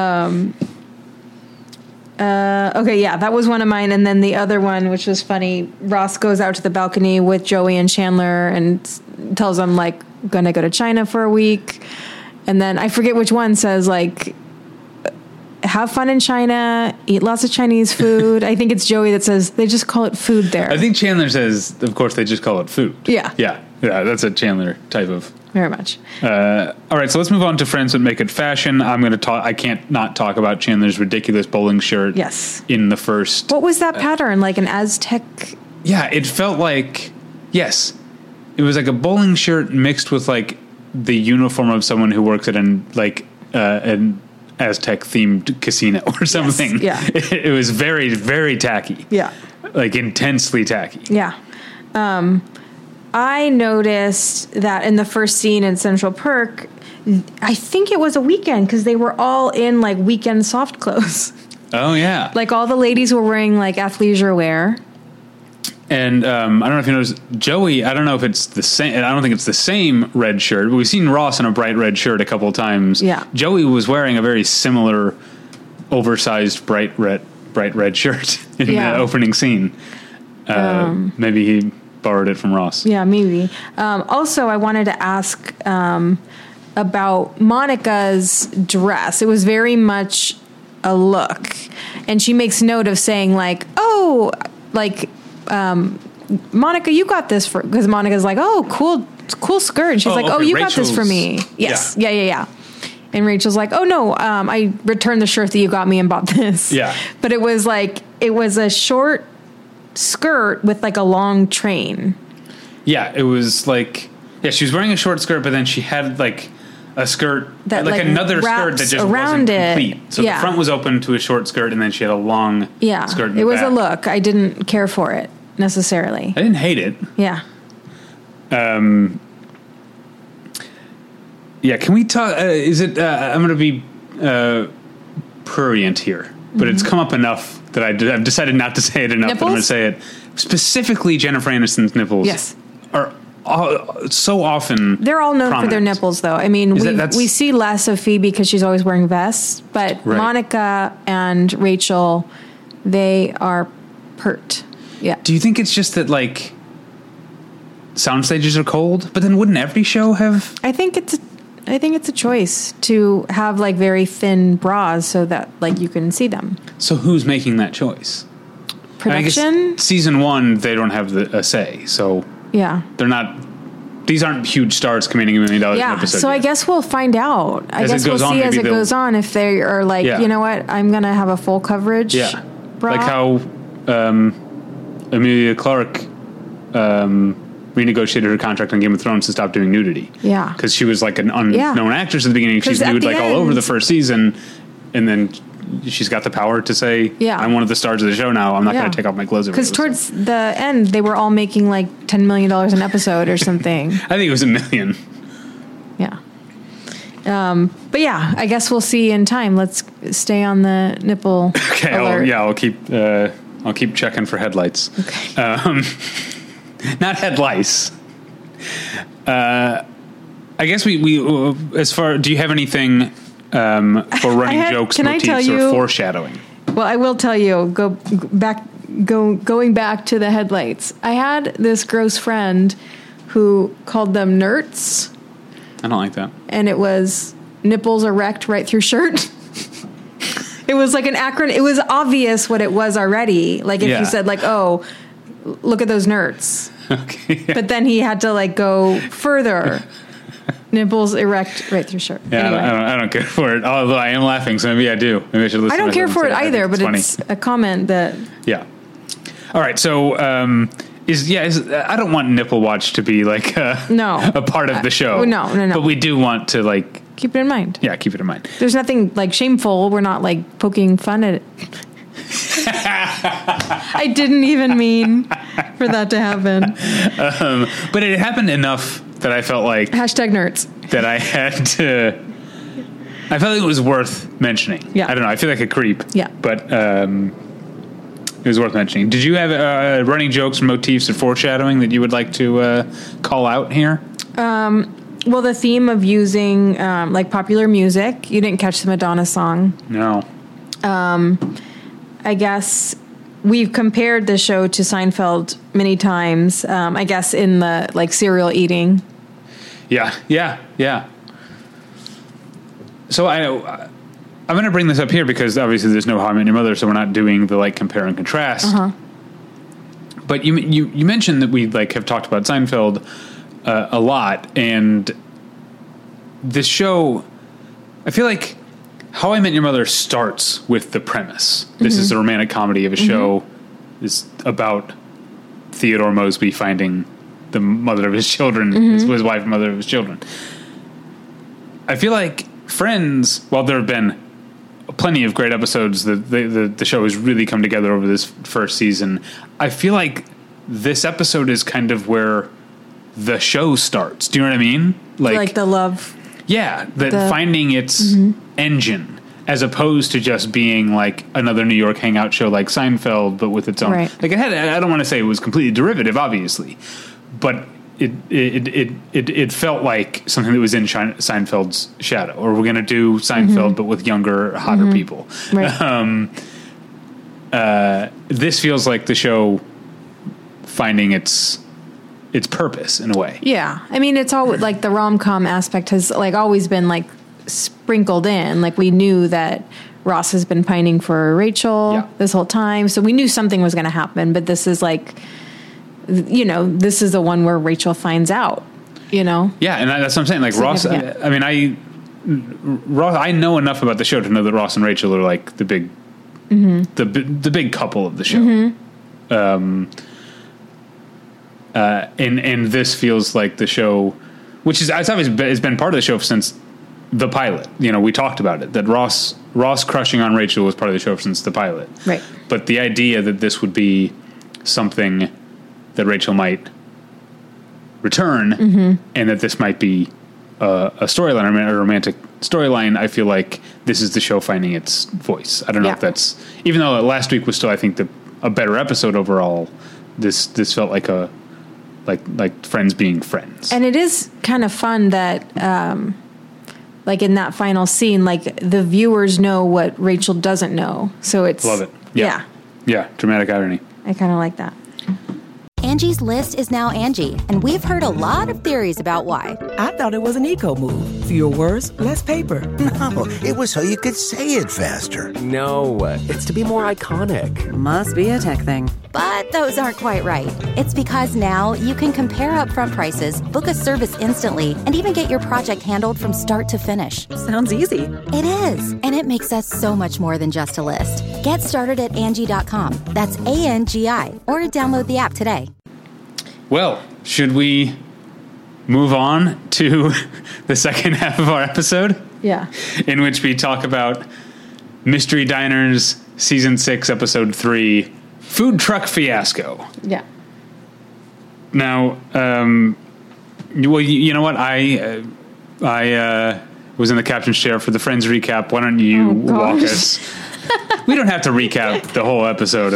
Okay, yeah, that was one of mine. And then the other one, which was funny, Ross goes out to the balcony with Joey and Chandler and tells them like, gonna go to China for a week. And then I forget which one says like, have fun in China, eat lots of Chinese food. I think it's Joey that says they just call it food there. I think Chandler says, of course, they just call it food. Yeah. Yeah. Yeah. That's a Chandler type of. Very much. All right. So let's move on to Friends That Make It Fashion. I'm going to talk. I can't not talk about Chandler's ridiculous bowling shirt. Yes. In the first. What was that pattern? Like an Aztec? Yeah. It felt like, yes, it was like a bowling shirt mixed with like the uniform of someone who works at an Aztec themed casino or something. Yes, yeah. It was very, very tacky. Yeah. Like intensely tacky. Yeah. I noticed that in the first scene in Central Perk, I think it was a weekend because they were all in like weekend soft clothes. Oh yeah. Like all the ladies were wearing like athleisure wear. And I don't know if you noticed, Joey, I don't know if it's the same. I don't think it's the same red shirt. But we've seen Ross in a bright red shirt a couple of times. Yeah. Joey was wearing a very similar oversized bright red shirt in the opening scene. Maybe he borrowed it from Ross. Yeah, maybe. Also, I wanted to ask about Monica's dress. It was very much a look. And she makes note of saying like, oh, like... Monica, you got this for, because Monica's like, oh, cool skirt. And she's like, oh, you got this for me. Yes. Yeah. And Rachel's like, oh no, I returned the shirt that you got me and bought this. Yeah. But it was a short skirt with like a long train. Yeah. It was like, yeah, she was wearing a short skirt, but then she had like a skirt, that like another skirt that just wasn't complete. So the front was open to a short skirt and then she had a long skirt in the it was back. a look. I didn't care for it necessarily. I didn't hate it. Yeah. Yeah, can we talk, is it, I'm going to be prurient here, but it's come up enough that I've decided not to say it enough that I'm going to say it. Specifically, Jennifer Aniston's nipples are so often they're all known prominent. for their nipples, though. I mean, we see less of Phoebe because she's always wearing vests, but Monica and Rachel, they are pert. Yeah. Do you think it's just that, like, sound stages are cold? But then wouldn't every show have... I think it's a choice to have, like, very thin bras so that, like, you can see them. So who's making that choice? Production? I guess season 1, they don't have a say, so... Yeah. They're not... These aren't huge stars commanding $1 million an episode. So yet. I guess we'll find out. I guess we'll see as it goes on if they are like, you know what, I'm going to have a full coverage bra. Like how Emilia Clarke renegotiated her contract on Game of Thrones to stop doing nudity. Yeah. Because she was like an unknown actress at the beginning. She's nude like all over the first season. And then she's got the power to say, I'm one of the stars of the show now. I'm not going to take off my clothes. Because towards the end, they were all making like $10 million an episode or something. I think it was $1 million. Yeah. But yeah, I guess we'll see in time. Let's stay on the nipple alert. I'll keep checking for headlights. Okay. Not head lice. I guess we as far, do you have anything for running jokes, motifs, or foreshadowing? Well, I will tell you, going back to the headlights. I had this gross friend who called them nerds. I don't like that. And it was nipples erect right through shirt. It was like an acronym. It was obvious what it was already. Like if you said like, oh, look at those nerds. Okay. Yeah. But then he had to like go further. Nipples erect right through shirt. Yeah, anyway. I don't care for it. Although I am laughing, so maybe I do. Maybe I should listen. I don't care for it either, but it's a comment that. Yeah. All right. So I don't want Nipple Watch to be like a part of the show. No. But we do want to like keep it in mind. Yeah, keep it in mind. There's nothing like shameful. We're not like poking fun at it. I didn't even mean for that to happen. But it happened enough that I felt like #nerds that I had to. I felt like it was worth mentioning. Yeah. I don't know. I feel like a creep. Yeah. But it was worth mentioning. Did you have running jokes, motifs, or foreshadowing that you would like to call out here? Well, the theme of using like popular music. You didn't catch the Madonna song. No. I guess we've compared the show to Seinfeld many times. I guess in the like cereal eating. Yeah. So I'm going to bring this up here because obviously there's no How I Met Your Mother, so we're not doing the like compare and contrast. Uh-huh. But you mentioned that we like have talked about Seinfeld a lot, and this show, I feel like How I Met Your Mother starts with the premise. This is a romantic comedy of a show. It's about Theodore Mosby finding the mother of his children, his wife and mother of his children. I feel like Friends, while there have been plenty of great episodes, the show has really come together over this first season. I feel like this episode is kind of where the show starts. Do you know what I mean? Like the love. Yeah, finding its engine, as opposed to just being like another New York hangout show like Seinfeld, but with its own. Right. Like I don't want to say it was completely derivative, obviously, but it felt like something that was in Seinfeld's shadow. Or we're going to do Seinfeld, but with younger, hotter people. Right. This feels like the show finding its purpose in a way. Yeah. I mean, it's all like the rom-com aspect has like always been like sprinkled in. Like we knew that Ross has been pining for Rachel this whole time. So we knew something was going to happen, but this is like, you know, this is the one where Rachel finds out, you know? Yeah. And that's what I'm saying. Like Ross, I mean, I know enough about the show to know that Ross and Rachel are like the big, the big couple of the show. And this feels like the show, which is it's been part of the show since the pilot. You know, we talked about it, that Ross crushing on Rachel was part of the show since the pilot. Right. But the idea that this would be something that Rachel might return, and that this might be a storyline, a romantic storyline, I feel like this is the show finding its voice. I don't know if that's, even though last week was still, I think, a better episode overall. This felt like like Friends being friends. And it is kind of fun that, like in that final scene, like the viewers know what Rachel doesn't know. So it's love it. Yeah. Dramatic irony. I kind of like that. Angie's List is now Angie, and we've heard a lot of theories about why. I thought it was an eco move. Fewer words, less paper. No, it was so you could say it faster. No, it's to be more iconic. Must be a tech thing. But those aren't quite right. It's because now you can compare upfront prices, book a service instantly, and even get your project handled from start to finish. Sounds easy. It is, and it makes us so much more than just a list. Get started at Angie.com. That's ANGI, or download the app today. Well, should we move on to the second half of our episode? Yeah. In which we talk about Mystery Diners, Season 6, Episode 3, Food Truck Fiasco. Yeah. Now, well, you know what? I was in the captain's chair for the Friends recap. Why don't you walk us? We don't have to recap the whole episode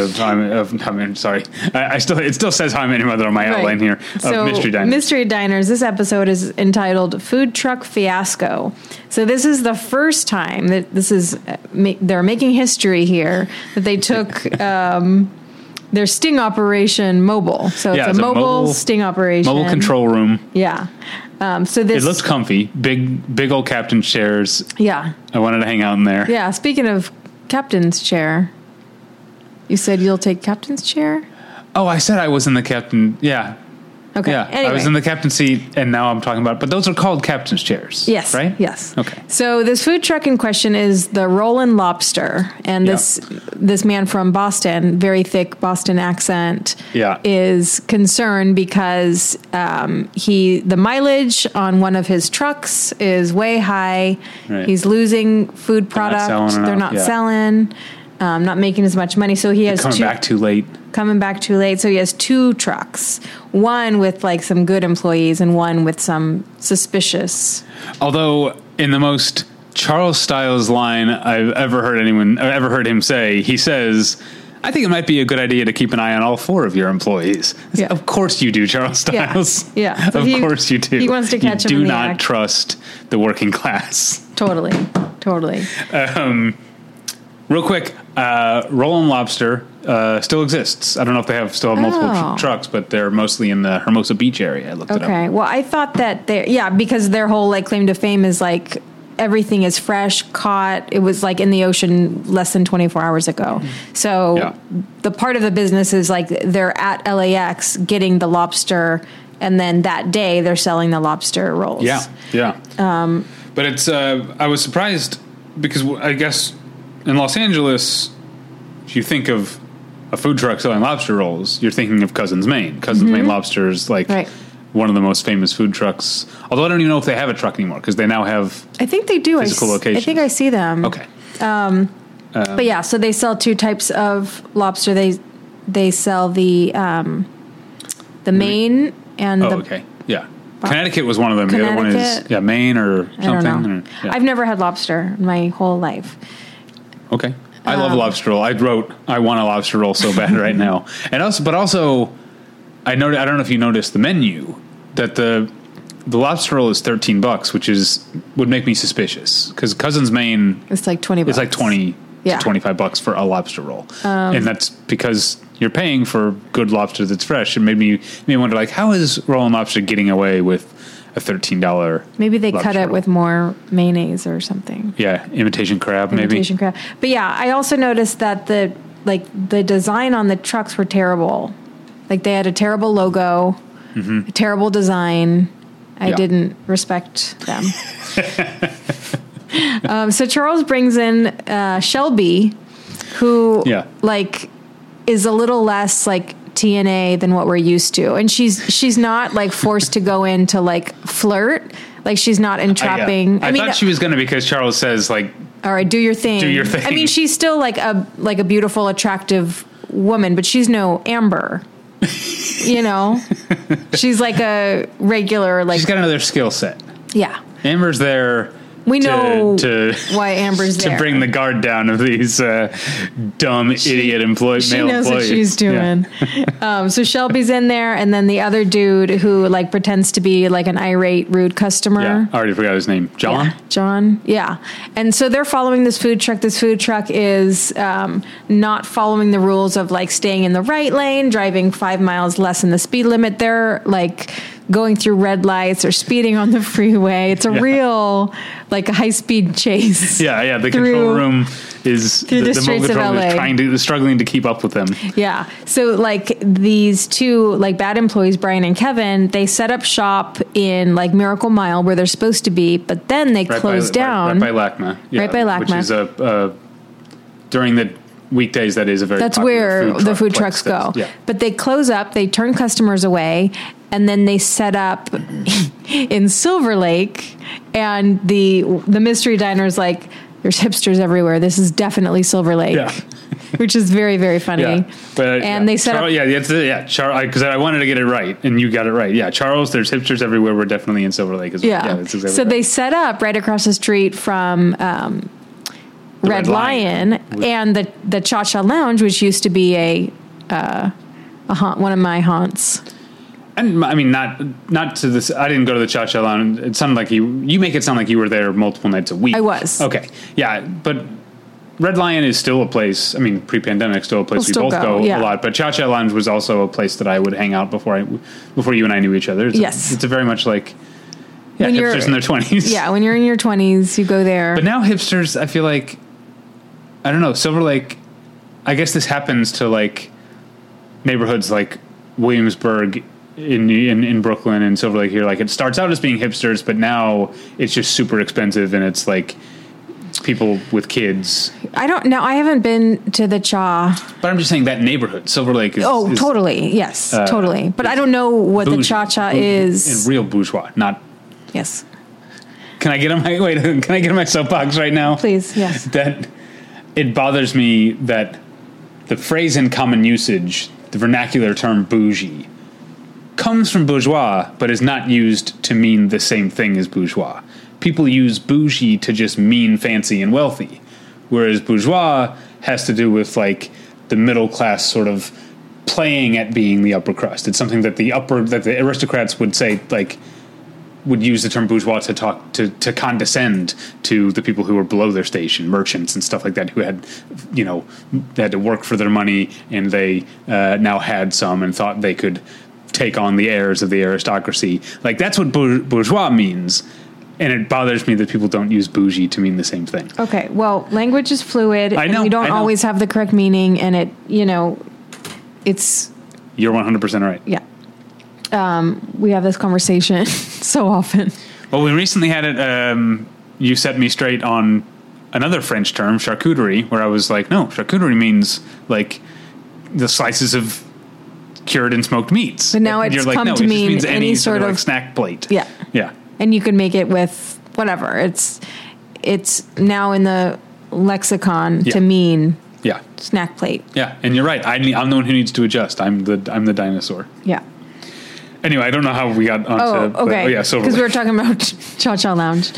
it still says How I Met Your Mother on my outline here of Mystery Diners. Mystery Diners, this episode is entitled Food Truck Fiasco. So this is the first time that they're making history here, that they took their sting operation mobile. So it's a mobile sting operation. Mobile control room. Yeah. So this, it looks comfy. Big old captain's chairs. Yeah. I wanted to hang out in there. Yeah. Speaking of captain's chair, you said you'll take captain's chair? Oh, I said I was in the captain. Yeah. Okay. Yeah. Anyway. I was in the captain's seat, and now I'm talking about. But those are called captain's chairs. Yes. Right. Yes. Okay. So this food truck in question is the Rollin' Lobster, and this man from Boston, very thick Boston accent, is concerned because the mileage on one of his trucks is way high. Right. He's losing food product. They're not selling. Not making as much money. So he has coming back too late. So he has 2 trucks, one with like some good employees and one with some suspicious. Although in the most Charles Styles line I've ever heard him say, he says, I think it might be a good idea to keep an eye on all 4 of your employees. Yeah. Of course you do, Charles Styles. Yeah. So of course you do. He wants to catch him in the act. Do not trust the working class. Totally. Real quick, Rollin' Lobster still exists. I don't know if they still have multiple trucks, but they're mostly in the Hermosa Beach area. I looked it up. Okay. Well, I thought that because their whole like claim to fame is like everything is fresh, caught. It was like in the ocean less than 24 hours ago. So the part of the business is like they're at LAX getting the lobster, and then that day they're selling the lobster rolls. Yeah. But it's I was surprised because I guess in Los Angeles, if you think of a food truck selling lobster rolls, you're thinking of Cousins Maine. Cousins Maine Lobster is like one of the most famous food trucks. Although I don't even know if they have a truck anymore because they now have. I think they do. Physical locations. I think I see them. Okay. But yeah, so they sell 2 types of lobster. They sell the Maine and okay. Yeah. Connecticut was one of them. The other one is Maine or something. I don't know. I've never had lobster in my whole life. Okay. I love a lobster roll. I want a lobster roll so bad right now. And also I don't know if you noticed the menu that the lobster roll is $13, which would make me suspicious because Cousins Maine it's like $20. It's like 20 to $25 for a lobster roll. And that's because you're paying for good lobster that's fresh. It made me wonder like how is Rollin' Lobster getting away with a $13? Maybe they cut it with more mayonnaise or something. Yeah, imitation crab. But yeah, I also noticed that the design on the trucks were terrible. Like they had a terrible logo, a terrible design. I didn't respect them. So Charles brings in Shelby, who is a little less like TNA than what we're used to, and she's not like forced to go in to like flirt. Like she's not entrapping. I thought she was going to because Charles says like, "All right, do your thing." I mean, she's still like a beautiful, attractive woman, but she's no Amber. You know, she's like a regular like. She's got another skill set. Yeah, Amber's there. We know why Amber's there. To bring the guard down of these dumb idiot male employees. She knows what she's doing. Yeah. So Shelby's in there, and then the other dude who like pretends to be like an irate, rude customer. Yeah, I already forgot his name. John? Yeah, John. Yeah. And so they're following this food truck. This food truck is not following the rules of like staying in the right lane, driving 5 miles less than the speed limit. They're like going through red lights or speeding on the freeway. It's a real like a high speed chase. Yeah. The control room is the streets of LA. Is struggling to keep up with them. Yeah. So like these 2 like bad employees, Brian and Kevin, they set up shop in like Miracle Mile where they're supposed to be, but then they close down right by LACMA. Yeah, right by LACMA, which is during the weekdays, that is a very that's where the food trucks go. Yeah. But they close up, they turn customers away, and then they set up in Silver Lake, and the mystery diner is like, there's hipsters everywhere. This is definitely Silver Lake. Yeah. Which is very, very funny. Yeah. But, and they set up... because I wanted to get it right, and you got it right. Yeah, Charles, there's hipsters everywhere. We're definitely in Silver Lake as well. Yeah, that's exactly so right. They set up right across the street from... Red Lion and the Cha-Cha Lounge, which used to be a haunt, one of my haunts. And I mean, not to this. I didn't go to the Cha-Cha Lounge. It sounded like you make it sound like you were there multiple nights a week. I was. Okay, yeah, but Red Lion is still a place. I mean, pre-pandemic, still a place we both go a lot. But Cha-Cha Lounge was also a place that I would hang out before you and I knew each other. It's a very much like. Yeah, hipsters in their 20s. Yeah, when you're in your 20s, you go there. But now hipsters, I feel like. I don't know, Silver Lake, I guess this happens to like neighborhoods like Williamsburg in Brooklyn and Silver Lake here, like it starts out as being hipsters, but now it's just super expensive and it's like people with kids. I don't know. I haven't been to the Cha. But I'm just saying that neighborhood, Silver Lake is... Oh, totally. Yes, totally. But I don't know what the Cha is. And real bourgeois, not... Yes. Can I get on my soapbox right now? Please, yes. That it bothers me that the phrase in common usage, the vernacular term bougie, comes from bourgeois, but is not used to mean the same thing as bourgeois. People use bougie to just mean fancy and wealthy, whereas bourgeois has to do with like the middle class sort of playing at being the upper crust. It's something that the aristocrats would say, like, would use the term bourgeois to talk to condescend to the people who were below their station, merchants and stuff like that, who had, they had to work for their money, and they now had some and thought they could take on the heirs of the aristocracy. Like, that's what bourgeois means. And it bothers me that people don't use bougie to mean the same thing. Okay, well, language is fluid. I know. And we don't always have the correct meaning, and it, it's... You're 100% right. Yeah. We have this conversation so often. Well, we recently had it, you set me straight on another French term, charcuterie, where I was like, no, charcuterie means, like, the slices of cured and smoked meats. But now it's come to mean any sort of like snack plate. Yeah. Yeah. And you can make it with whatever. It's now in the lexicon to mean snack plate. Yeah, and you're right. I'm the one who needs to adjust. I'm the dinosaur. Yeah. Anyway, I don't know how we got onto. Okay. Because we were talking about Cha Cha Lounge.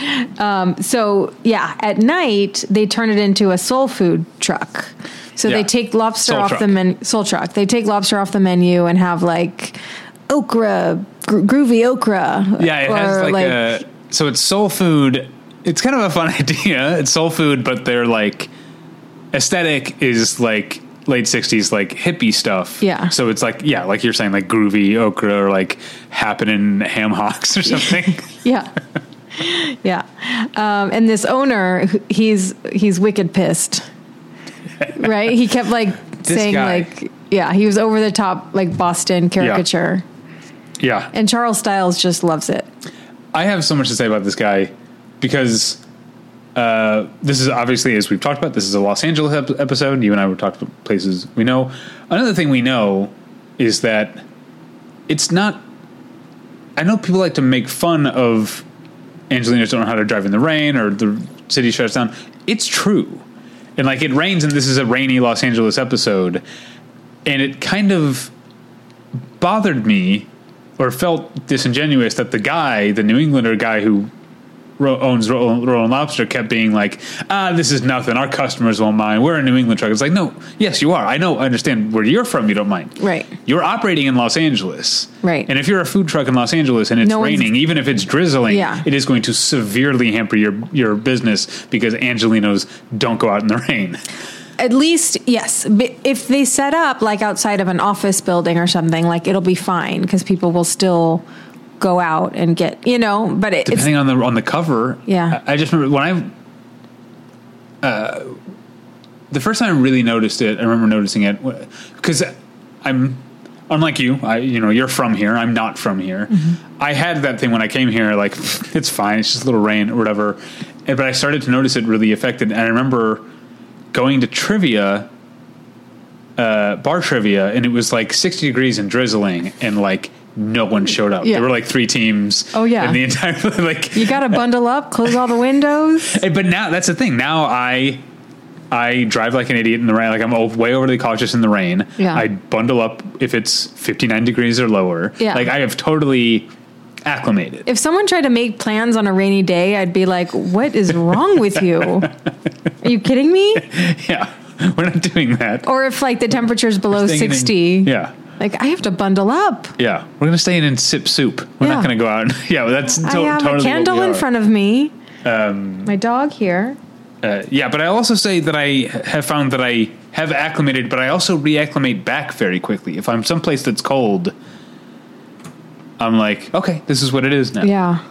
At night they turn it into a soul food truck. So they take lobster off the menu. Soul truck. They take lobster off the menu and have like okra. Groovy okra. Yeah, it has so it's soul food. It's kind of a fun idea. It's soul food, but their like aesthetic is like late 60s, like hippie stuff. Yeah. So it's like, like you're saying, like groovy okra or like happening ham hocks or something. Yeah. Yeah. And this owner, he's wicked pissed. Right? He kept like saying like, he was over the top, like Boston caricature. Yeah. And Charles Styles just loves it. I have so much to say about this guy because this is obviously, as we've talked about, this is a Los Angeles episode. You and I were talking about places we know. Another thing we know is that it's not... I know people like to make fun of Angelinos don't know how to drive in the rain or the city shuts down. It's true. And like it rains, and this is a rainy Los Angeles episode. And it kind of bothered me or felt disingenuous that the New Englander guy who owns Roland Lobster kept being like, this is nothing. Our customers won't mind. We're a New England truck. It's like, no, yes, you are. I understand where you're from. You don't mind. Right. You're operating in Los Angeles. Right. And if you're a food truck in Los Angeles and it's raining, even if it's drizzling, it is going to severely hamper your business because Angelinos don't go out in the rain. At least, yes. If they set up like outside of an office building or something, like it'll be fine because people will still go out and get, but depending on the cover. Yeah. I just remember when the first time I really noticed it, I remember noticing it because I'm unlike you. You're from here. I'm not from here. Mm-hmm. I had that thing when I came here, like it's fine. It's just a little rain or whatever. But I started to notice it really affected. And I remember going to trivia, bar trivia, and it was like 60 degrees and drizzling, and like no one showed up. There were like 3 teams. Oh yeah, in the entire like you got to bundle up, close all the windows. But now that's the thing. Now I drive like an idiot in the rain. Like I'm way overly cautious in the rain. Yeah. I bundle up if it's 59 degrees or lower. Yeah. Like I have totally acclimated. If someone tried to make plans on a rainy day, I'd be like, what is wrong with you? Are you kidding me? Yeah, we're not doing that. Or if like the temperature's below 60. Like I have to bundle up. Yeah. We're going to stay in and sip soup. We're not going to go out. That's I have totally a candle in front of me. My dog here. But I also say that I have found that I have acclimated, but I also reacclimate back very quickly. If I'm someplace that's cold, I'm like, okay, this is what it is now. Yeah.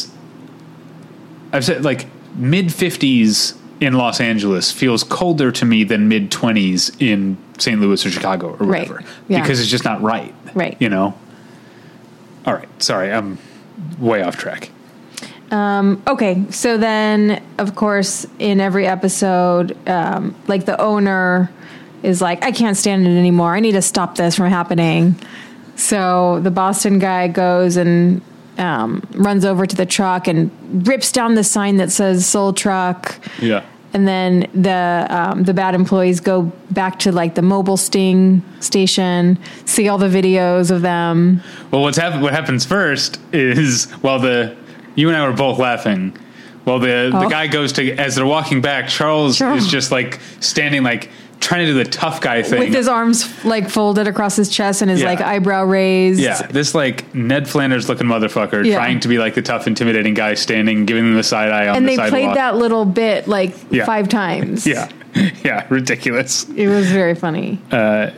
I've said like mid-50s in Los Angeles feels colder to me than mid-20s in St. Louis or Chicago or whatever. Right. Yeah. Because it's just not right. Right. All right. Sorry, I'm way off track. Okay, so then, of course, in every episode, like the owner is like, I can't stand it anymore. I need to stop this from happening. So the Boston guy goes and runs over to the truck and rips down the sign that says Soul Truck. Yeah. And then the bad employees go back to like the mobile sting station, see all the videos of them. Well, what happens first is you and I were both laughing. Well, the guy goes to, as they're walking back, Charles is just like standing, like trying to do the tough guy thing with his arms like folded across his chest and his like eyebrow raised. Yeah, this like Ned Flanders looking motherfucker trying to be like the tough, intimidating guy standing, giving them the side eye on the sidewalk. And they played that little bit like 5 times. Yeah, yeah, ridiculous. It was very funny. And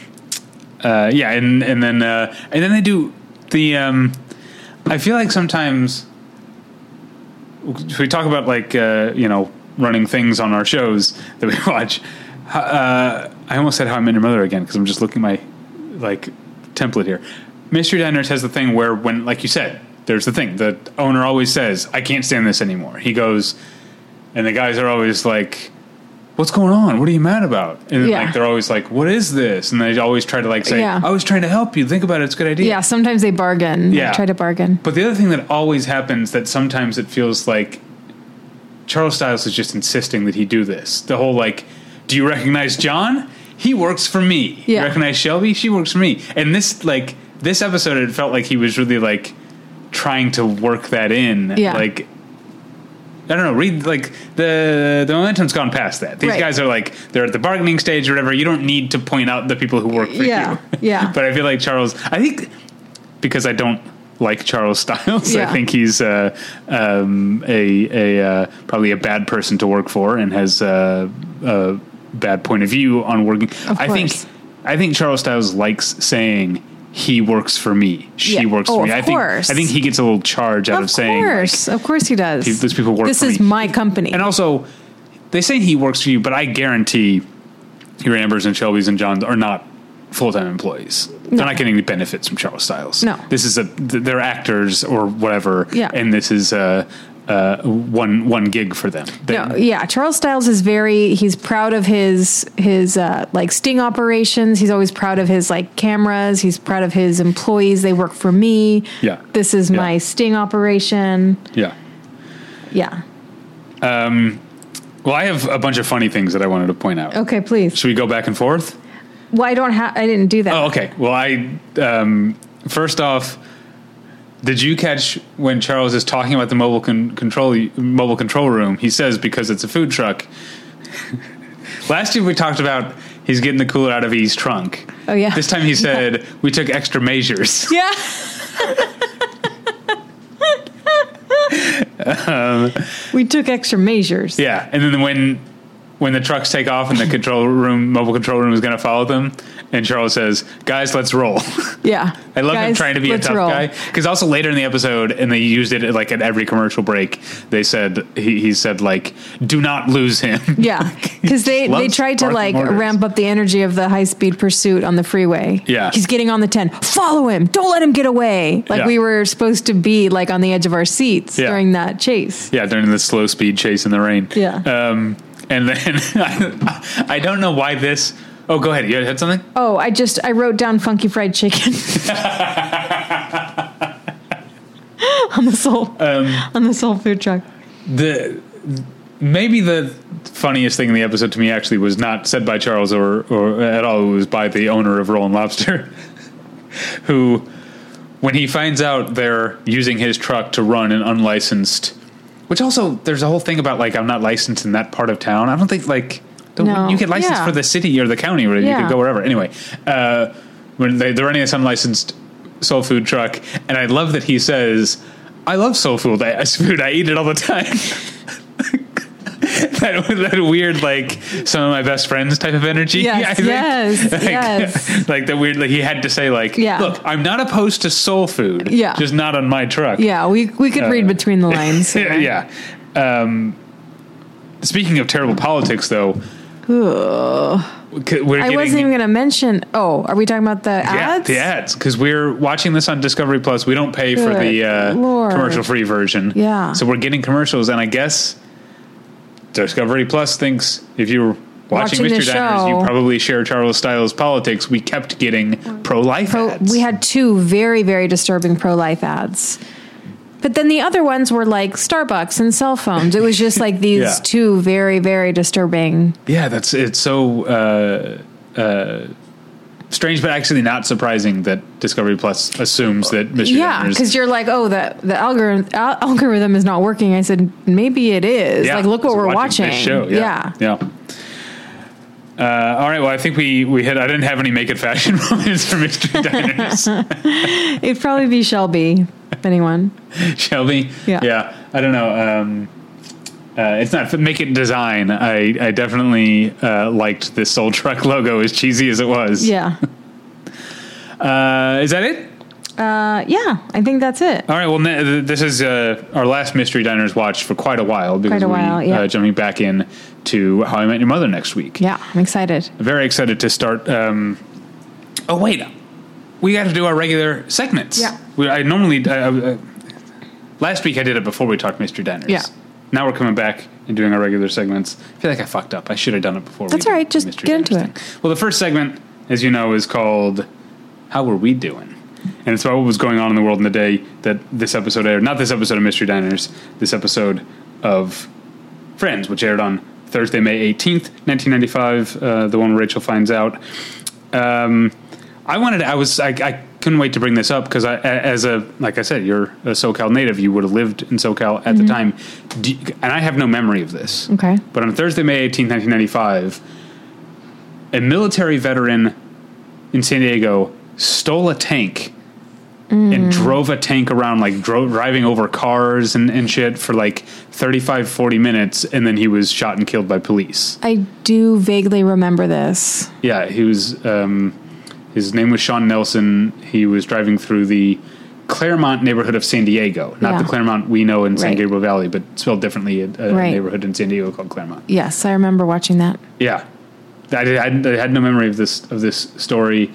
then they do the. I feel like sometimes we talk about like running things on our shows that we watch. I almost said How I Met Your Mother again because I'm just looking at my like template here. Mystery Diners has the thing where when, like you said, there's the thing. The owner always says, I can't stand this anymore. He goes, and the guys are always like, what's going on? What are you mad about? And like they're always like, what is this? And they always try to like say, I was trying to help you. Think about it. It's a good idea. Yeah, sometimes they bargain. Yeah. They try to bargain. But the other thing that always happens that sometimes it feels like Charles Stiles is just insisting that he do this. The whole like, do you recognize John? He works for me. Yeah. You recognize Shelby? She works for me. And this episode, it felt like he was really like trying to work that in. Yeah. Like, I don't know, read like the momentum's gone past that. These guys are like, they're at the bargaining stage or whatever. You don't need to point out the people who work for you. Yeah. But I feel like I think because I don't like Charles Stiles, I think he's probably a bad person to work for and has a bad point of view on working. I think Charles Stiles likes saying he works for me. She works for me. I think he gets a little charge out of saying, of course he does. Those people work for me. This is my company. And also, they say he works for you, but I guarantee your Ambers and Shelbys and Johns are not full-time employees. No. They're not getting any benefits from Charles Stiles. No. This is they're actors or whatever. Yeah. And this is one gig for them. Charles Stiles is he's proud of his like sting operations. He's always proud of his like cameras. He's proud of his employees. They work for me. Yeah. This is my sting operation. Yeah. Yeah. Well, I have a bunch of funny things that I wanted to point out. Okay, please. Should we go back and forth? Well, I didn't do that. Oh, okay. Well, first off, did you catch when Charles is talking about the mobile control room? He says because it's a food truck. Last year we talked about he's getting the cooler out of E's trunk. Oh yeah. This time he said we took extra measures. Yeah. We took extra measures. Yeah, and then when the trucks take off and the mobile control room is going to follow them, and Charles says, guys, let's roll. Yeah. I love him trying to be a tough guy. Because also later in the episode, and they used it like at every commercial break, they said, he said like, do not lose him. Yeah. Because they tried to like ramp up the energy of the high-speed pursuit on the freeway. Yeah. He's getting on the 10. Follow him. Don't let him get away. Like we were supposed to be like on the edge of our seats during that chase. Yeah, during the slow speed chase in the rain. Yeah. And then I don't know why this. Oh, go ahead. You had something? Oh, I wrote down Funky Fried Chicken on the soul food truck. Maybe the funniest thing in the episode to me actually was not said by Charles or at all. It was by the owner of Rollin' Lobster, who, when he finds out they're using his truck to run an unlicensed. Which also, there's a whole thing about, like, I'm not licensed in that part of town. I don't think, like, you get licensed for the city or the county, or you could go wherever. Anyway, when they're running this unlicensed soul food truck, and I love that he says, I love soul food. I eat it all the time. that weird, like, some of my best friends type of energy. Yes, yes. Like that weird, like he had to say, like, look, I'm not opposed to soul food. Yeah. Just not on my truck. Yeah, we could read between the lines. Yeah. Speaking of terrible politics, though, I wasn't even going to mention. Oh, are we talking about the ads? Yeah, the ads. Because we're watching this on Discovery Plus. We don't pay for the commercial-free version. Yeah. So we're getting commercials, and I guess Discovery Plus thinks if you're watching Mystery Diners, you probably share Charles Styles' politics. We kept getting pro-life ads. We had 2 very, very disturbing pro-life ads. But then the other ones were like Starbucks and cell phones. It was just like these 2 very, very disturbing. Yeah, it's so strange, but actually not surprising that Discovery Plus assumes that Mystery Diners. Yeah, because you're like, oh, the algorithm is not working. I said, maybe it is. Like, look what we're watching. This show. Yeah. All right. Well, I think we hit. I didn't have any make it fashion moments for Mystery Diners. It'd probably be Shelby. Anyone? Shelby. Yeah. I don't know. It's not make it design. I definitely liked this Soul Truck logo, as cheesy as it was. Yeah. Is that it? Yeah, I think that's it. All right. Well, this is our last Mystery Diners watch for quite a while because we're jumping back in to How I Met Your Mother next week. Yeah, I'm excited. Very excited to start. Oh wait, we got to do our regular segments. Yeah. I normally last week I did it before we talked Mystery Diners. Yeah. Now we're coming back and doing our regular segments. I feel like I fucked up. I should have done it before. That's all right. Just get into it. Well, the first segment, as you know, is called "How Were We Doing?" And it's about what was going on in the world in the day that this episode aired. Not this episode of Mystery Diners, this episode of Friends, which aired on Thursday, May 18th, 1995, the one where Rachel finds out. I couldn't wait to bring this up because like I said, you're a SoCal native. You would have lived in SoCal at the time. And I have no memory of this. Okay. But on Thursday, May 18th, 1995, a military veteran in San Diego stole a tank and drove a tank around, like driving over cars and shit for like 35, 40 minutes. And then he was shot and killed by police. I do vaguely remember this. Yeah, he was, his name was Sean Nelson. He was driving through the Claremont neighborhood of San Diego, not the Claremont we know in San Gabriel Valley, but spelled differently, a neighborhood in San Diego called Claremont. Yes, I remember watching that. Yeah. I had no memory of this story.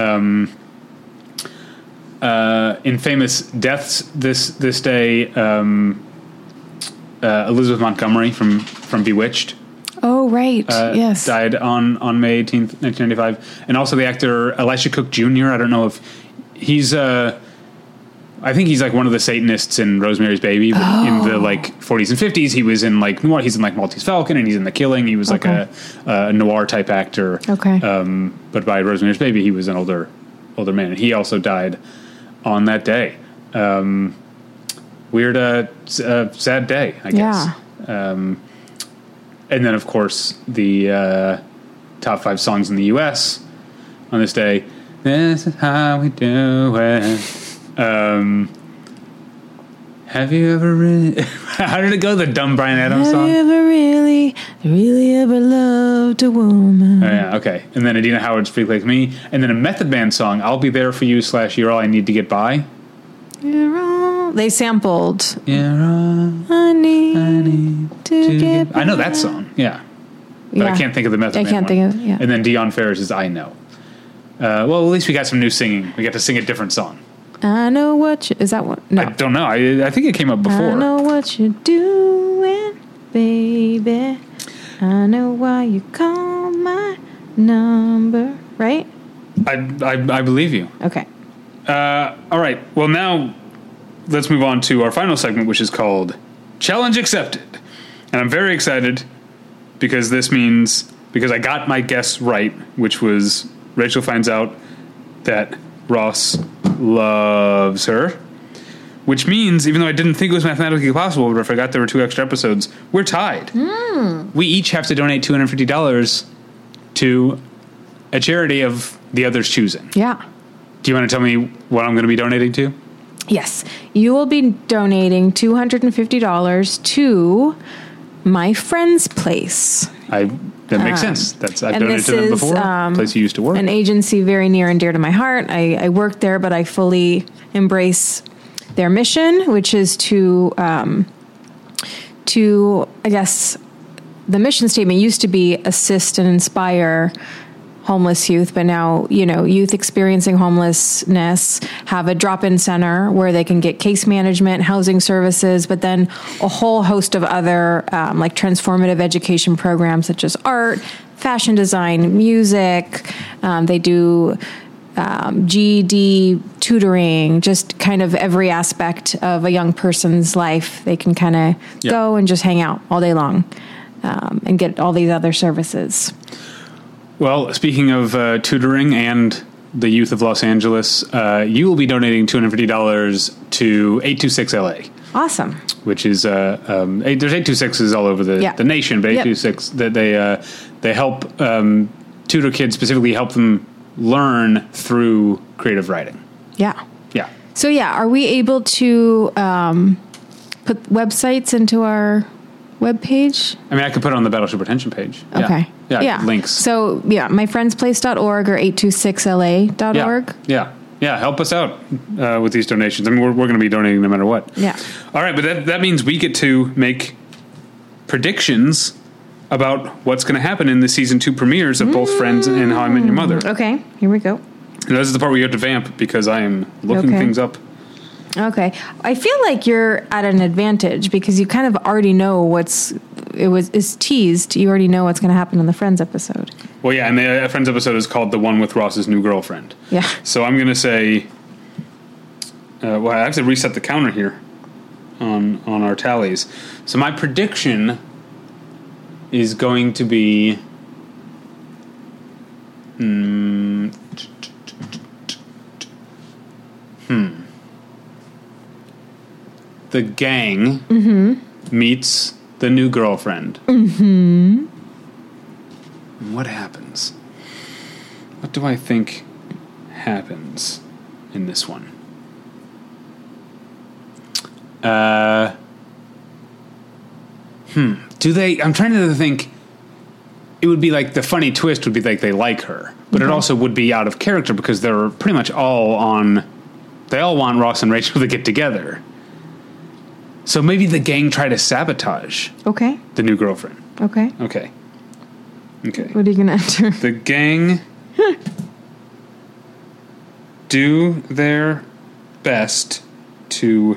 In famous deaths this day, Elizabeth Montgomery from Bewitched. Oh, right. Yes. Died on May 18th, 1995. And also the actor Elisha Cook Jr. I don't know if he's I think he's like one of the Satanists in Rosemary's Baby, but in the like 40s and 50s he was in like noir. He's in like Maltese Falcon and he's in The Killing. He was like a noir type actor. Okay. But by Rosemary's Baby he was an older man, and he also died on that day. Weird, sad day, I guess. Yeah. And then, of course, the top 5 songs in the U.S. on this day. This is how we do it. Have you ever really... How did it go, the dumb Bryan Adams song? Have you ever really ever loved a woman? Oh, yeah, okay. And then Adina Howard's Freak Like Me. And then a Method Man song, I'll Be There For You / You're All I Need to Get By. You're all... They sampled. You're all I need to get by. I know that song, yeah. But I can't think of the Method Man I can't think of it, yeah. And then Dion Ferris is I Know. Well, at least we got some new singing. We got to sing a different song. I know what you... Is that what... No. I don't know. I think it came up before. I know what you're doing, baby. I know why you call my number. Right? I believe you. Okay. All right. Well, now let's move on to our final segment, which is called Challenge Accepted. And I'm very excited because this means... Because I got my guess right, which was Rachel finds out that Ross loves her, which means, even though I didn't think it was mathematically possible, but I forgot there were 2 extra episodes, we're tied. We each have to donate $250 to a charity of the other's choosing. Yeah. Do you want to tell me what I'm going to be donating to? Yes. You will be donating $250 to My Friend's Place. That makes sense. I've donated to them before. Place you used to work. An agency very near and dear to my heart. I work there, but I fully embrace their mission, which is to I guess, the mission statement used to be assist and inspire homeless youth, but now, youth experiencing homelessness have a drop-in center where they can get case management, housing services, but then a whole host of other like transformative education programs such as art, fashion design, music. They do GED tutoring, just kind of every aspect of a young person's life. They can kind of go and just hang out all day long and get all these other services. Well, speaking of tutoring and the youth of Los Angeles, you will be donating $250 to 826LA. Awesome. Which is there's 826s all over the nation, but 826 that they help tutor kids, specifically help them learn through creative writing. Yeah. Yeah. So are we able to put websites into our webpage? I mean, I could put it on the Battleship Retention page. Okay. Yeah. Links. So myfriendsplace.org or 826la.org. Yeah. Help us out with these donations. I mean, we're going to be donating no matter what. Yeah. All right, but that means we get to make predictions about what's going to happen in the season 2 premieres of both Friends and How I Met Your Mother. Okay, here we go. And this is the part where you have to vamp because I am looking things up. Okay. I feel like you're at an advantage because you kind of already know is teased. You already know what's going to happen in the Friends episode. Well, yeah, and the Friends episode is called The One with Ross's New Girlfriend. Yeah. So I'm going to say, I have to reset the counter here on our tallies. So my prediction is going to be the gang meets the new girlfriend. Mm-hmm. What happens? What do I think happens in this one? Do they... I'm trying to think... It would be like the funny twist would be like they like her. But it also would be out of character because they're pretty much all on... They all want Ross and Rachel to get together. So maybe the gang try to sabotage the new girlfriend. Okay. What are you going to enter? The gang do their best to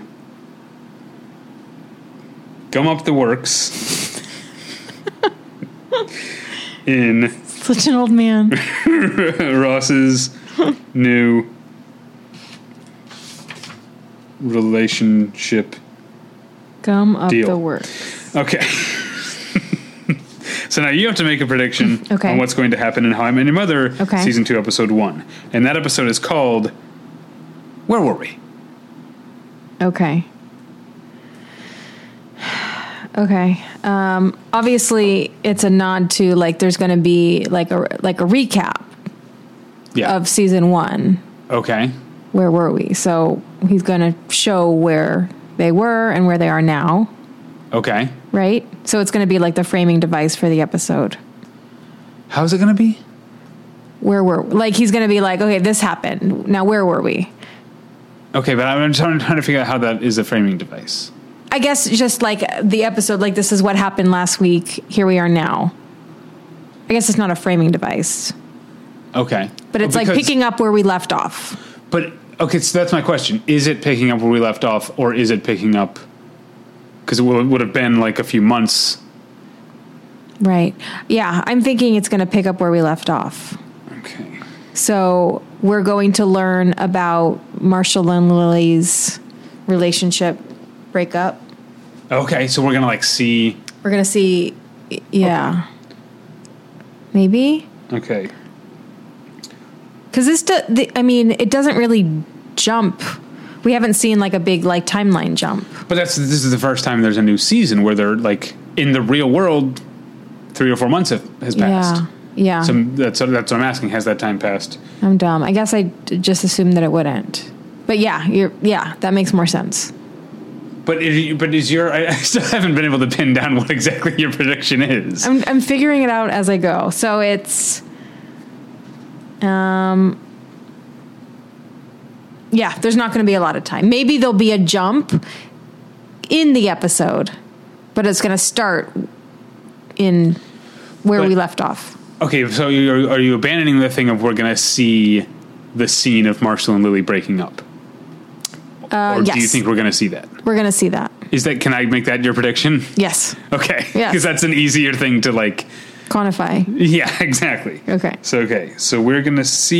gum up the works in such an old man. Ross's new relationship gum up deal. the works. Okay. So now you have to make a prediction on what's going to happen in How I Met Your Mother Season 2, Episode 1. And that episode is called Where Were We? Okay. Obviously, it's a nod to, like, there's going to be, like a recap of Season 1. Okay. Where were we? So he's going to show where they were and where they are now. Okay. Right? So it's going to be like the framing device for the episode. How's it going to be? Like, he's going to be like, okay, this happened. Now, where were we? Okay, but I'm trying to figure out how that is a framing device. I guess just like the episode, like, this is what happened last week. Here we are now. I guess it's not a framing device. Okay. But it's like picking up where we left off. But, okay, so that's my question. Is it picking up where we left off, or is it picking up... Because it would have been like a few months. Right. Yeah, I'm thinking it's going to pick up where we left off. Okay. So we're going to learn about Marshall and Lily's relationship breakup. Okay, so we're going to like see... We're going to see... Yeah. Okay. Maybe? Okay. Because it doesn't really jump... We haven't seen like a big like timeline jump. But this is the first time there's a new season where they're like in the real world. 3 or 4 months has passed. Yeah. So that's what I'm asking. Has that time passed? I'm dumb. I guess I just assumed that it wouldn't. But that makes more sense. But I still haven't been able to pin down what exactly your prediction is. I'm figuring it out as I go. So it's yeah, there's not going to be a lot of time. Maybe there'll be a jump in the episode, but it's going to start in where we left off. Okay, so are you abandoning the thing of we're going to see the scene of Marshall and Lily breaking up? Or yes. do you think we're going to see that? We're going to see that. Can I make that your prediction? Yes. Okay. Yes. Because that's an easier thing to quantify. Yeah, exactly. Okay. So we're going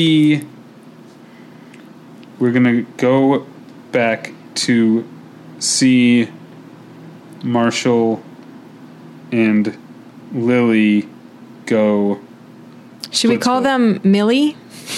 to go back to see Marshall and Lily go. Should we call them Millie?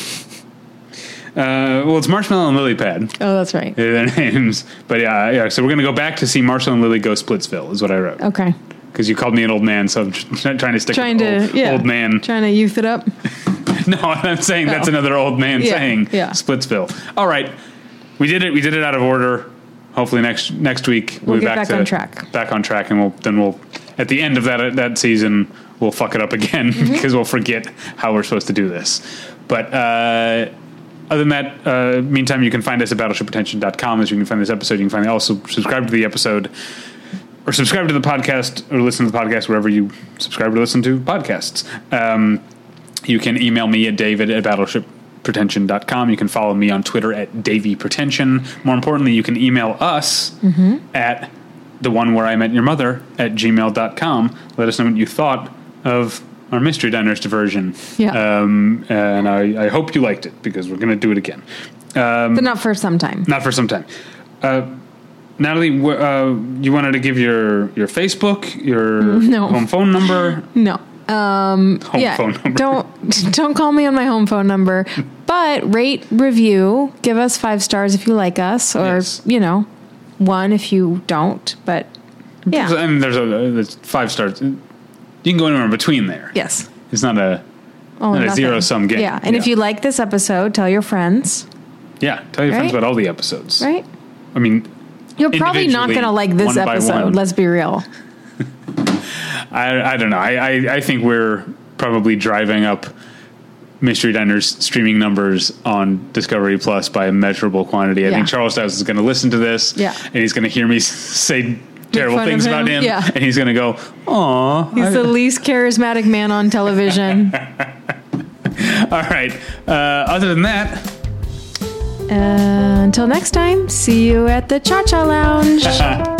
Well, it's Marshmallow and Lily Pad. Oh, that's right. Their names. But yeah. So we're going to go back to see Marshall and Lily go Splitsville is what I wrote. Okay. Because you called me an old man, so I'm trying to stick with old man. Trying to youth it up. No, I'm saying that's another old man saying Splitsville. All right. We did it. We did it out of order. Hopefully next week we'll get back on track. Back on track, and we'll at the end of that season we'll fuck it up again because we'll forget how we're supposed to do this. But other than that, meantime, you can find us at battleshippretension.com. As you can find this episode, you can also subscribe to the episode, or subscribe to the podcast, or listen to the podcast wherever you subscribe to listen to podcasts. You can email me at david@battleshippretension.com. You can follow me on Twitter at DavyPretension. More importantly, you can email us at the one where I met your mother at gmail.com. Let us know what you thought of our Mystery Diners diversion. Yeah. And I hope you liked it, because we're going to do it again. But not for some time. Not for some time. Natalie, you wanted to give your Facebook, your home phone number? No. Phone number. Don't call me on my home phone number, but rate, review, give us 5 stars if you like us, or, 1 if you don't, but yeah. I mean, there's 5 stars. You can go anywhere in between there. Yes. It's not a zero-sum game. Yeah, and if you like this episode, tell your friends. Yeah, tell your friends about all the episodes. Right? I mean, you're probably not going to like this episode, let's be real. I don't know. I think we're probably driving up Mystery Diner's streaming numbers on Discovery Plus by a measurable quantity. I think Charles Dowse is going to listen to this, and he's going to hear me say terrible things about him, and he's going to go, "Aw." He's the least charismatic man on television. All right. Other than that, until next time, see you at the Cha Cha Lounge.